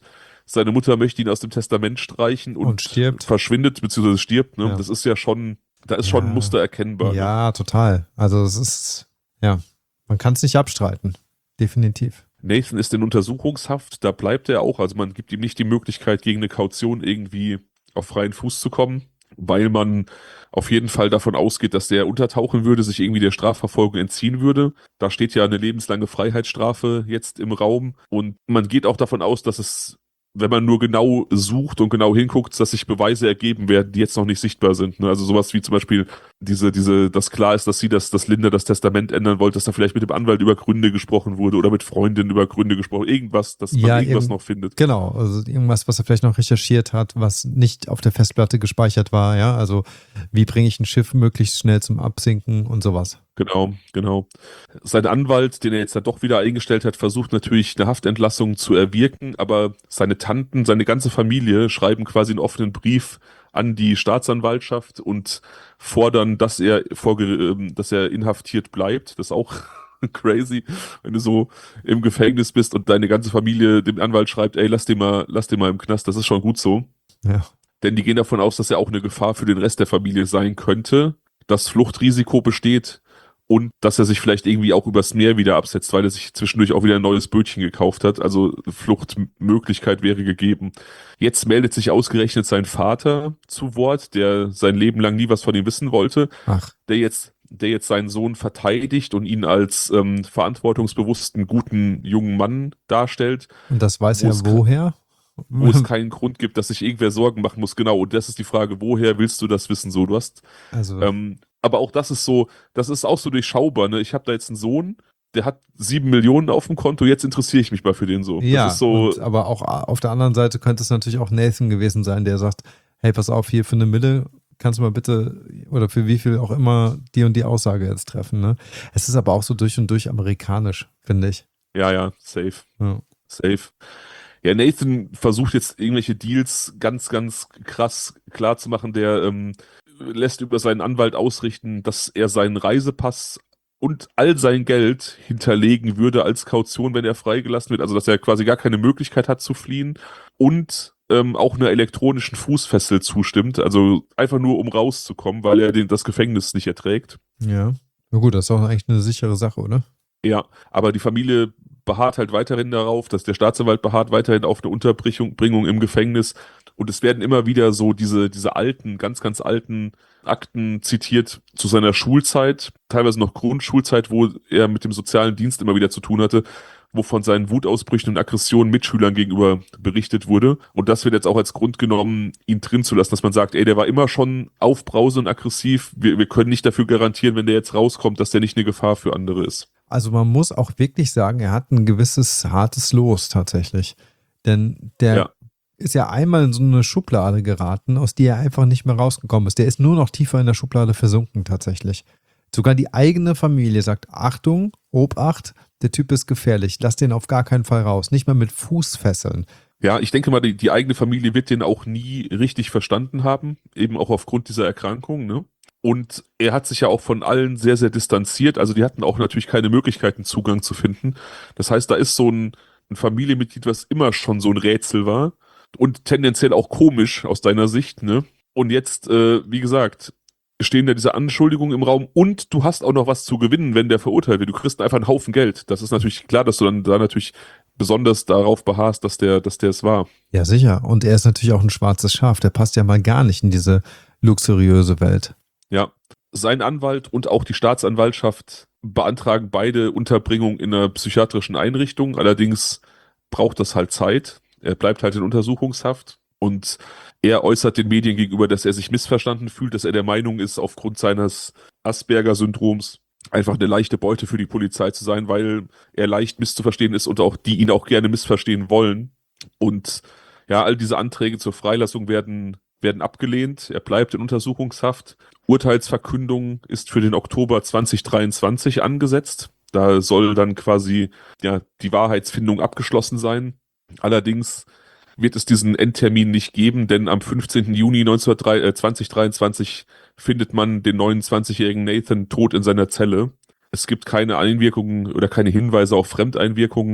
seine Mutter möchte ihn aus dem Testament streichen Und und stirbt. verschwindet, beziehungsweise stirbt. Ne? Ja. Das ist ja schon, da ist schon ein Ja. Muster erkennbar. Ne? Ja, total. Also es ist, ja, man kann es nicht abstreiten. Definitiv. Nathan ist in Untersuchungshaft, da bleibt er auch. Also man gibt ihm nicht die Möglichkeit, gegen eine Kaution irgendwie auf freien Fuß zu kommen, weil man auf jeden Fall davon ausgeht, dass der untertauchen würde, sich irgendwie der Strafverfolgung entziehen würde. Da steht ja eine lebenslange Freiheitsstrafe jetzt im Raum und man geht auch davon aus, dass es, wenn man nur genau sucht und genau hinguckt, dass sich Beweise ergeben werden, die jetzt noch nicht sichtbar sind. Ne? Also sowas wie zum Beispiel diese, diese, dass klar ist, dass sie das, dass Linda das Testament ändern wollte, dass da vielleicht mit dem Anwalt über Gründe gesprochen wurde oder mit Freundinnen über Gründe gesprochen, irgendwas, dass man Ja, irgendwas irgend- noch findet. Genau, also irgendwas, was er vielleicht noch recherchiert hat, was nicht auf der Festplatte gespeichert war, ja, also wie bringe ich ein Schiff möglichst schnell zum Absinken und sowas. Genau, genau. Sein Anwalt, den er jetzt dann doch wieder eingestellt hat, versucht natürlich eine Haftentlassung zu erwirken, aber seine Tanten, seine ganze Familie schreiben quasi einen offenen Brief an die Staatsanwaltschaft und fordern, dass er vorge ähm, dass er inhaftiert bleibt. Das ist auch crazy, wenn du so im Gefängnis bist und deine ganze Familie dem Anwalt schreibt, ey, lass den mal, lass den mal im Knast. Das ist schon gut so. Ja. Denn die gehen davon aus, dass er auch eine Gefahr für den Rest der Familie sein könnte, dass Fluchtrisiko besteht und dass er sich vielleicht irgendwie auch übers Meer wieder absetzt, weil er sich zwischendurch auch wieder ein neues Bötchen gekauft hat. Also Fluchtmöglichkeit wäre gegeben. Jetzt meldet sich ausgerechnet sein Vater zu Wort, der sein Leben lang nie was von ihm wissen wollte, Ach, der jetzt, der jetzt seinen Sohn verteidigt und ihn als ähm, verantwortungsbewussten, guten jungen Mann darstellt, und das weiß wo er es woher? wo es keinen Grund gibt, dass sich irgendwer Sorgen machen muss. Genau, und das ist die Frage, woher willst du das wissen? So, du hast, Also, ähm, aber auch das ist so, das ist auch so durchschaubar. Ne? Ich habe da jetzt einen Sohn, der hat sieben Millionen auf dem Konto, jetzt interessiere ich mich mal für den so. ja, Das ist so, und, aber auch auf der anderen Seite könnte es natürlich auch Nathan gewesen sein, der sagt, hey, pass auf, hier für eine Mille kannst du mal bitte, oder für wie viel auch immer, die und die Aussage jetzt treffen. Ne? Es ist aber auch so durch und durch amerikanisch, finde ich. ja, ja, safe, Ja. safe. Ja, Nathan versucht jetzt irgendwelche Deals ganz, ganz krass klar zu machen. Der ähm, lässt über seinen Anwalt ausrichten, dass er seinen Reisepass und all sein Geld hinterlegen würde als Kaution, wenn er freigelassen wird. Also, dass er quasi gar keine Möglichkeit hat zu fliehen und ähm, auch einer elektronischen Fußfessel zustimmt. Also einfach nur, um rauszukommen, weil er den, das Gefängnis nicht erträgt. Ja. Na gut, das ist auch eigentlich eine sichere Sache, oder? Ja, aber die Familie beharrt halt weiterhin darauf, dass der Staatsanwalt beharrt weiterhin auf eine Unterbringung Bringung im Gefängnis. Und es werden immer wieder so diese, diese alten, ganz, ganz alten Akten zitiert zu seiner Schulzeit, teilweise noch Grundschulzeit, wo er mit dem sozialen Dienst immer wieder zu tun hatte, wo von seinen Wutausbrüchen und Aggressionen Mitschülern gegenüber berichtet wurde. Und das wird jetzt auch als Grund genommen, ihn drin zu lassen, dass man sagt, ey, der war immer schon aufbrausend und aggressiv. Wir, wir können nicht dafür garantieren, wenn der jetzt rauskommt, dass der nicht eine Gefahr für andere ist. Also man muss auch wirklich sagen, er hat ein gewisses hartes Los tatsächlich. Denn der Ja. ist ja einmal in so eine Schublade geraten, aus der er einfach nicht mehr rausgekommen ist. Der ist nur noch tiefer in der Schublade versunken tatsächlich. Sogar die eigene Familie sagt, Achtung, Obacht, der Typ ist gefährlich, lass den auf gar keinen Fall raus. Nicht mal mit Fußfesseln. Ja, ich denke mal, die, die eigene Familie wird den auch nie richtig verstanden haben, eben auch aufgrund dieser Erkrankung, ne? Und er hat sich ja auch von allen sehr, sehr distanziert. Also die hatten auch natürlich keine Möglichkeiten, Zugang zu finden. Das heißt, da ist so ein, ein Familienmitglied, was immer schon so ein Rätsel war und tendenziell auch komisch aus deiner Sicht, ne? Und jetzt, äh, wie gesagt, stehen da diese Anschuldigungen im Raum und du hast auch noch was zu gewinnen, wenn der verurteilt wird. Du kriegst einfach einen Haufen Geld. Das ist natürlich klar, dass du dann da natürlich besonders darauf beharrst, dass der, dass der es war. Ja, sicher. Und er ist natürlich auch ein schwarzes Schaf. Der passt ja mal gar nicht in diese luxuriöse Welt. Ja, sein Anwalt und auch die Staatsanwaltschaft beantragen beide Unterbringung in einer psychiatrischen Einrichtung. Allerdings braucht das halt Zeit. Er bleibt halt in Untersuchungshaft und er äußert den Medien gegenüber, dass er sich missverstanden fühlt, dass er der Meinung ist, aufgrund seines Asperger-Syndroms einfach eine leichte Beute für die Polizei zu sein, weil er leicht misszuverstehen ist und auch die ihn auch gerne missverstehen wollen. Und ja, all diese Anträge zur Freilassung werden werden abgelehnt. Er bleibt in Untersuchungshaft. Urteilsverkündung ist für den Oktober zwanzig dreiundzwanzig angesetzt. Da soll dann quasi ja die Wahrheitsfindung abgeschlossen sein. Allerdings wird es diesen Endtermin nicht geben, denn am fünfzehnten Juni zwanzig dreiundzwanzig findet man den neunundzwanzigjährigen Nathan tot in seiner Zelle. Es gibt keine Einwirkungen oder keine Hinweise auf Fremdeinwirkungen.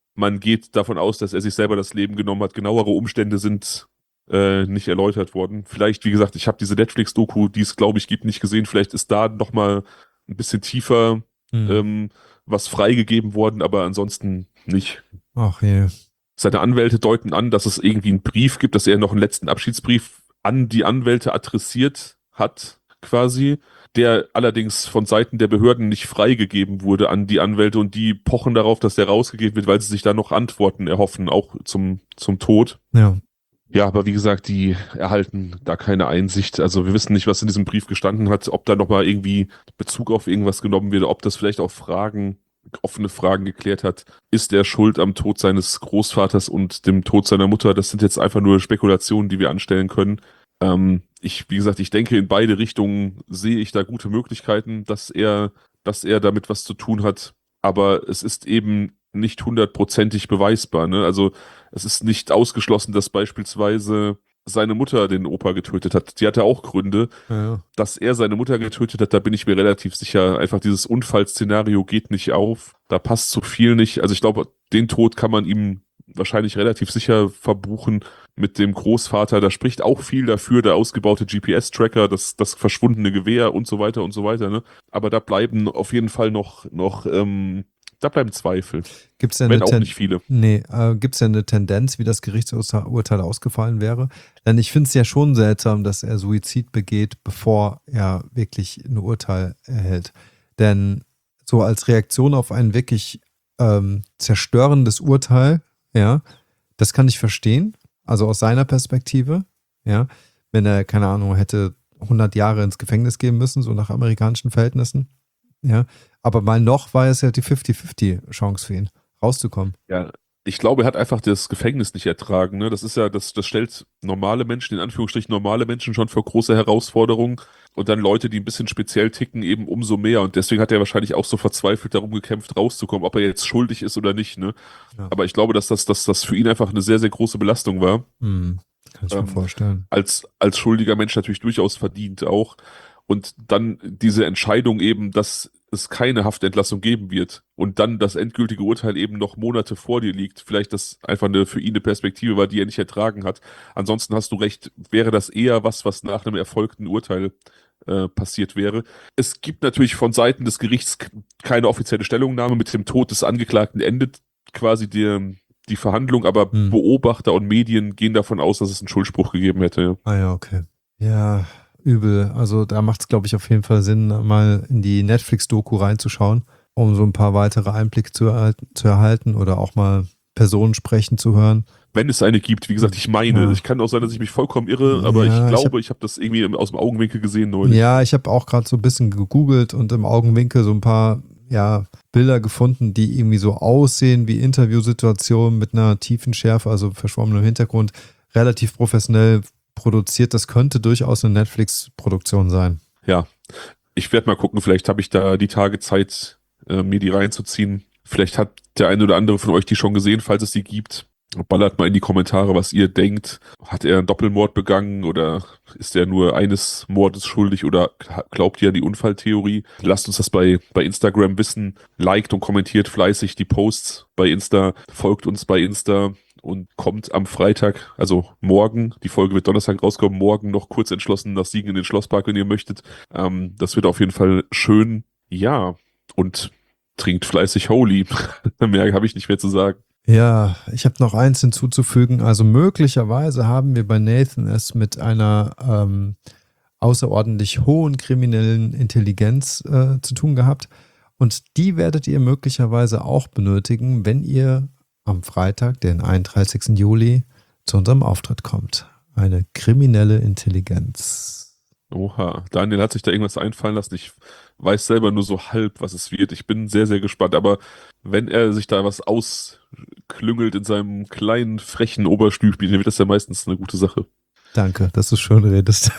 man geht davon aus, dass er sich selber das Leben genommen hat. Genauere Umstände sind äh, nicht erläutert worden. Vielleicht, wie gesagt, ich habe diese Netflix-Doku, die es, glaube ich, gibt, nicht gesehen. Vielleicht ist da nochmal ein bisschen tiefer Hm. ähm, was freigegeben worden, aber ansonsten nicht. Ach je. Seine Anwälte deuten an, dass es irgendwie einen Brief gibt, dass er noch einen letzten Abschiedsbrief an die Anwälte adressiert hat, quasi, der allerdings von Seiten der Behörden nicht freigegeben wurde an die Anwälte und die pochen darauf, dass der rausgegeben wird, weil sie sich da noch Antworten erhoffen, auch zum, zum Tod. Ja. Ja, aber wie gesagt, die erhalten da keine Einsicht. Also wir wissen nicht, was in diesem Brief gestanden hat, ob da nochmal irgendwie Bezug auf irgendwas genommen wird, ob das vielleicht auch Fragen, offene Fragen geklärt hat. Ist er schuld am Tod seines Großvaters und dem Tod seiner Mutter? Das sind jetzt einfach nur Spekulationen, die wir anstellen können. Ähm, ich, wie gesagt, ich denke, in beide Richtungen sehe ich da gute Möglichkeiten, dass er, dass er damit was zu tun hat. Aber es ist eben nicht hundertprozentig beweisbar, ne? Also es ist nicht ausgeschlossen, dass beispielsweise seine Mutter den Opa getötet hat. Die hatte auch Gründe. Ja. Dass er seine Mutter getötet hat, da bin ich mir relativ sicher. Einfach dieses Unfallszenario geht nicht auf. Da passt so viel nicht. Also ich glaube, den Tod kann man ihm wahrscheinlich relativ sicher verbuchen mit dem Großvater. Da spricht auch viel dafür, der ausgebaute G P S-Tracker, das, das verschwundene Gewehr und so weiter und so weiter. Ne? Aber da bleiben auf jeden Fall noch, noch ähm, da bleiben Zweifel. Gibt's denn Wenn eine auch Ten- nicht viele. Nee, äh, gibt es denn eine Tendenz, wie das Gerichtsurteil ausgefallen wäre? Denn ich finde es ja schon seltsam, dass er Suizid begeht, bevor er wirklich ein Urteil erhält. Denn so als Reaktion auf ein wirklich ähm, zerstörendes Urteil, ja, das kann ich verstehen. Also aus seiner Perspektive, ja, wenn er, keine Ahnung, hätte hundert Jahre ins Gefängnis gehen müssen, so nach amerikanischen Verhältnissen, ja. Aber mal noch war es ja die fünfzig fünfzig Chance für ihn, rauszukommen. Ja, ich glaube, er hat einfach das Gefängnis nicht ertragen. Ne? Das ist ja, das, das stellt normale Menschen, in Anführungsstrichen normale Menschen schon vor große Herausforderungen und dann Leute, die ein bisschen speziell ticken, eben umso mehr. Und deswegen hat er wahrscheinlich auch so verzweifelt darum gekämpft, rauszukommen, ob er jetzt schuldig ist oder nicht. Ne? Ja. Aber ich glaube, dass das, dass das für ihn einfach eine sehr, sehr große Belastung war. Hm, kann ich mir Ähm, vorstellen. als, als schuldiger Mensch natürlich durchaus verdient auch. Und dann diese Entscheidung eben, dass es keine Haftentlassung geben wird und dann das endgültige Urteil eben noch Monate vor dir liegt. Vielleicht das einfach eine, für ihn eine Perspektive war, die er nicht ertragen hat. Ansonsten hast du recht, wäre das eher was, was nach einem erfolgten Urteil äh, passiert wäre. Es gibt natürlich von Seiten des Gerichts keine offizielle Stellungnahme. Mit dem Tod des Angeklagten endet quasi die, die Verhandlung, aber Hm. Beobachter und Medien gehen davon aus, dass es einen Schuldspruch gegeben hätte. Ja. Ah ja, okay. Ja, übel. Also da macht es, glaube ich, auf jeden Fall Sinn, mal in die Netflix-Doku reinzuschauen, um so ein paar weitere Einblicke zu, erhalten, zu erhalten oder auch mal Personen sprechen zu hören. Wenn es eine gibt, wie gesagt, ich meine, Ja. ich kann auch sein, dass ich mich vollkommen irre, aber Ja, ich ich glaube, hab- ich habe das irgendwie im- aus dem Augenwinkel gesehen neulich. Ja, ich habe auch gerade so ein bisschen gegoogelt und im Augenwinkel so ein paar ja, Bilder gefunden, die irgendwie so aussehen wie Interviewsituationen mit einer tiefen Schärfe, also verschwommenem Hintergrund, relativ professionell produziert. Das könnte durchaus eine Netflix-Produktion sein. Ja, ich werde mal gucken, vielleicht habe ich da die Tage Zeit, äh, mir die reinzuziehen. Vielleicht hat der eine oder andere von euch die schon gesehen, falls es die gibt. Ballert mal in die Kommentare, was ihr denkt. Hat er einen Doppelmord begangen oder ist er nur eines Mordes schuldig oder glaubt ihr an die Unfalltheorie? Lasst uns das bei, bei Instagram wissen. Liked und kommentiert fleißig die Posts bei Insta. Folgt uns bei Insta und kommt am Freitag, also morgen, die Folge wird Donnerstag rauskommen, morgen noch kurz entschlossen nach Siegen in den Schlosspark, wenn ihr möchtet. Ähm, das wird auf jeden Fall schön. Ja, und trinkt fleißig Holy. Mehr habe ich nicht mehr zu sagen. Ja, ich habe noch eins hinzuzufügen. Also möglicherweise haben wir bei Nathan es mit einer ähm, außerordentlich hohen kriminellen Intelligenz äh, zu tun gehabt. Und die werdet ihr möglicherweise auch benötigen, wenn ihr am Freitag, den einunddreißigsten Juli, zu unserem Auftritt kommt. Eine kriminelle Intelligenz. Oha, Daniel hat sich da irgendwas einfallen lassen. Ich weiß selber nur so halb, was es wird. Ich bin sehr, sehr gespannt. Aber wenn er sich da was ausklüngelt in seinem kleinen, frechen Oberstübchen, dann wird das ja meistens eine gute Sache. Danke, dass du schön redest.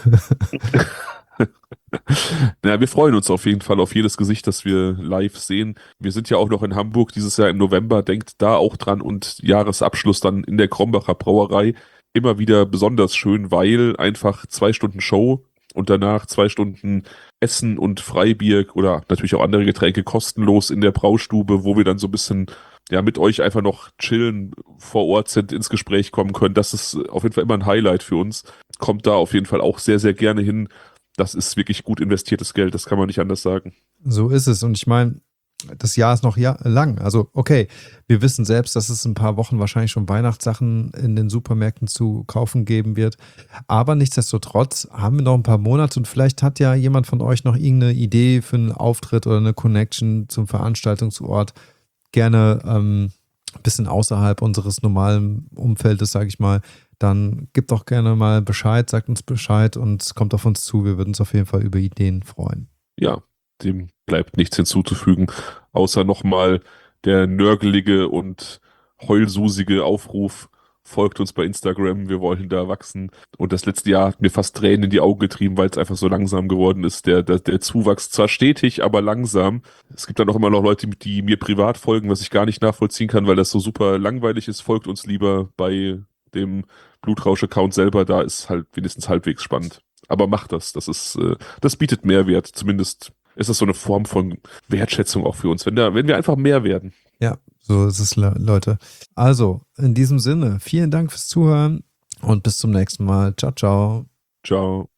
Naja, wir freuen uns auf jeden Fall auf jedes Gesicht, das wir live sehen. Wir sind ja auch noch in Hamburg dieses Jahr im November. Denkt da auch dran und Jahresabschluss dann in der Krombacher Brauerei. Immer wieder besonders schön, weil einfach zwei Stunden Show und danach zwei Stunden Essen und Freibier oder natürlich auch andere Getränke kostenlos in der Braustube, wo wir dann so ein bisschen ja, mit euch einfach noch chillen, vor Ort sind, ins Gespräch kommen können. Das ist auf jeden Fall immer ein Highlight für uns. Kommt da auf jeden Fall auch sehr, sehr gerne hin. Das ist wirklich gut investiertes Geld, das kann man nicht anders sagen. So ist es. Und ich meine, das Jahr ist noch ja lang. Also, okay, wir wissen selbst, dass es in ein paar Wochen wahrscheinlich schon Weihnachtssachen in den Supermärkten zu kaufen geben wird. Aber nichtsdestotrotz haben wir noch ein paar Monate und vielleicht hat ja jemand von euch noch irgendeine Idee für einen Auftritt oder eine Connection zum Veranstaltungsort. Gerne ähm, ein bisschen außerhalb unseres normalen Umfeldes, sage ich mal. Dann gebt doch gerne mal Bescheid, sagt uns Bescheid und kommt auf uns zu. Wir würden uns auf jeden Fall über Ideen freuen. Ja, dem bleibt nichts hinzuzufügen, außer nochmal der nörgelige und heulsusige Aufruf, folgt uns bei Instagram, wir wollen da wachsen. Und das letzte Jahr hat mir fast Tränen in die Augen getrieben, weil es einfach so langsam geworden ist. Der, der, der Zuwachs zwar stetig, aber langsam. Es gibt dann auch immer noch Leute, die mir privat folgen, was ich gar nicht nachvollziehen kann, weil das so super langweilig ist. Folgt uns lieber bei dem Blutrausch-Account selber, da ist halt wenigstens halbwegs spannend. Aber macht das, das ist, äh, das bietet Mehrwert, zumindest ist das so eine Form von Wertschätzung auch für uns, wenn, da, wenn wir einfach mehr werden. Ja, so ist es, Le- Leute. Also, in diesem Sinne, vielen Dank fürs Zuhören und bis zum nächsten Mal. Ciao, ciao. Ciao.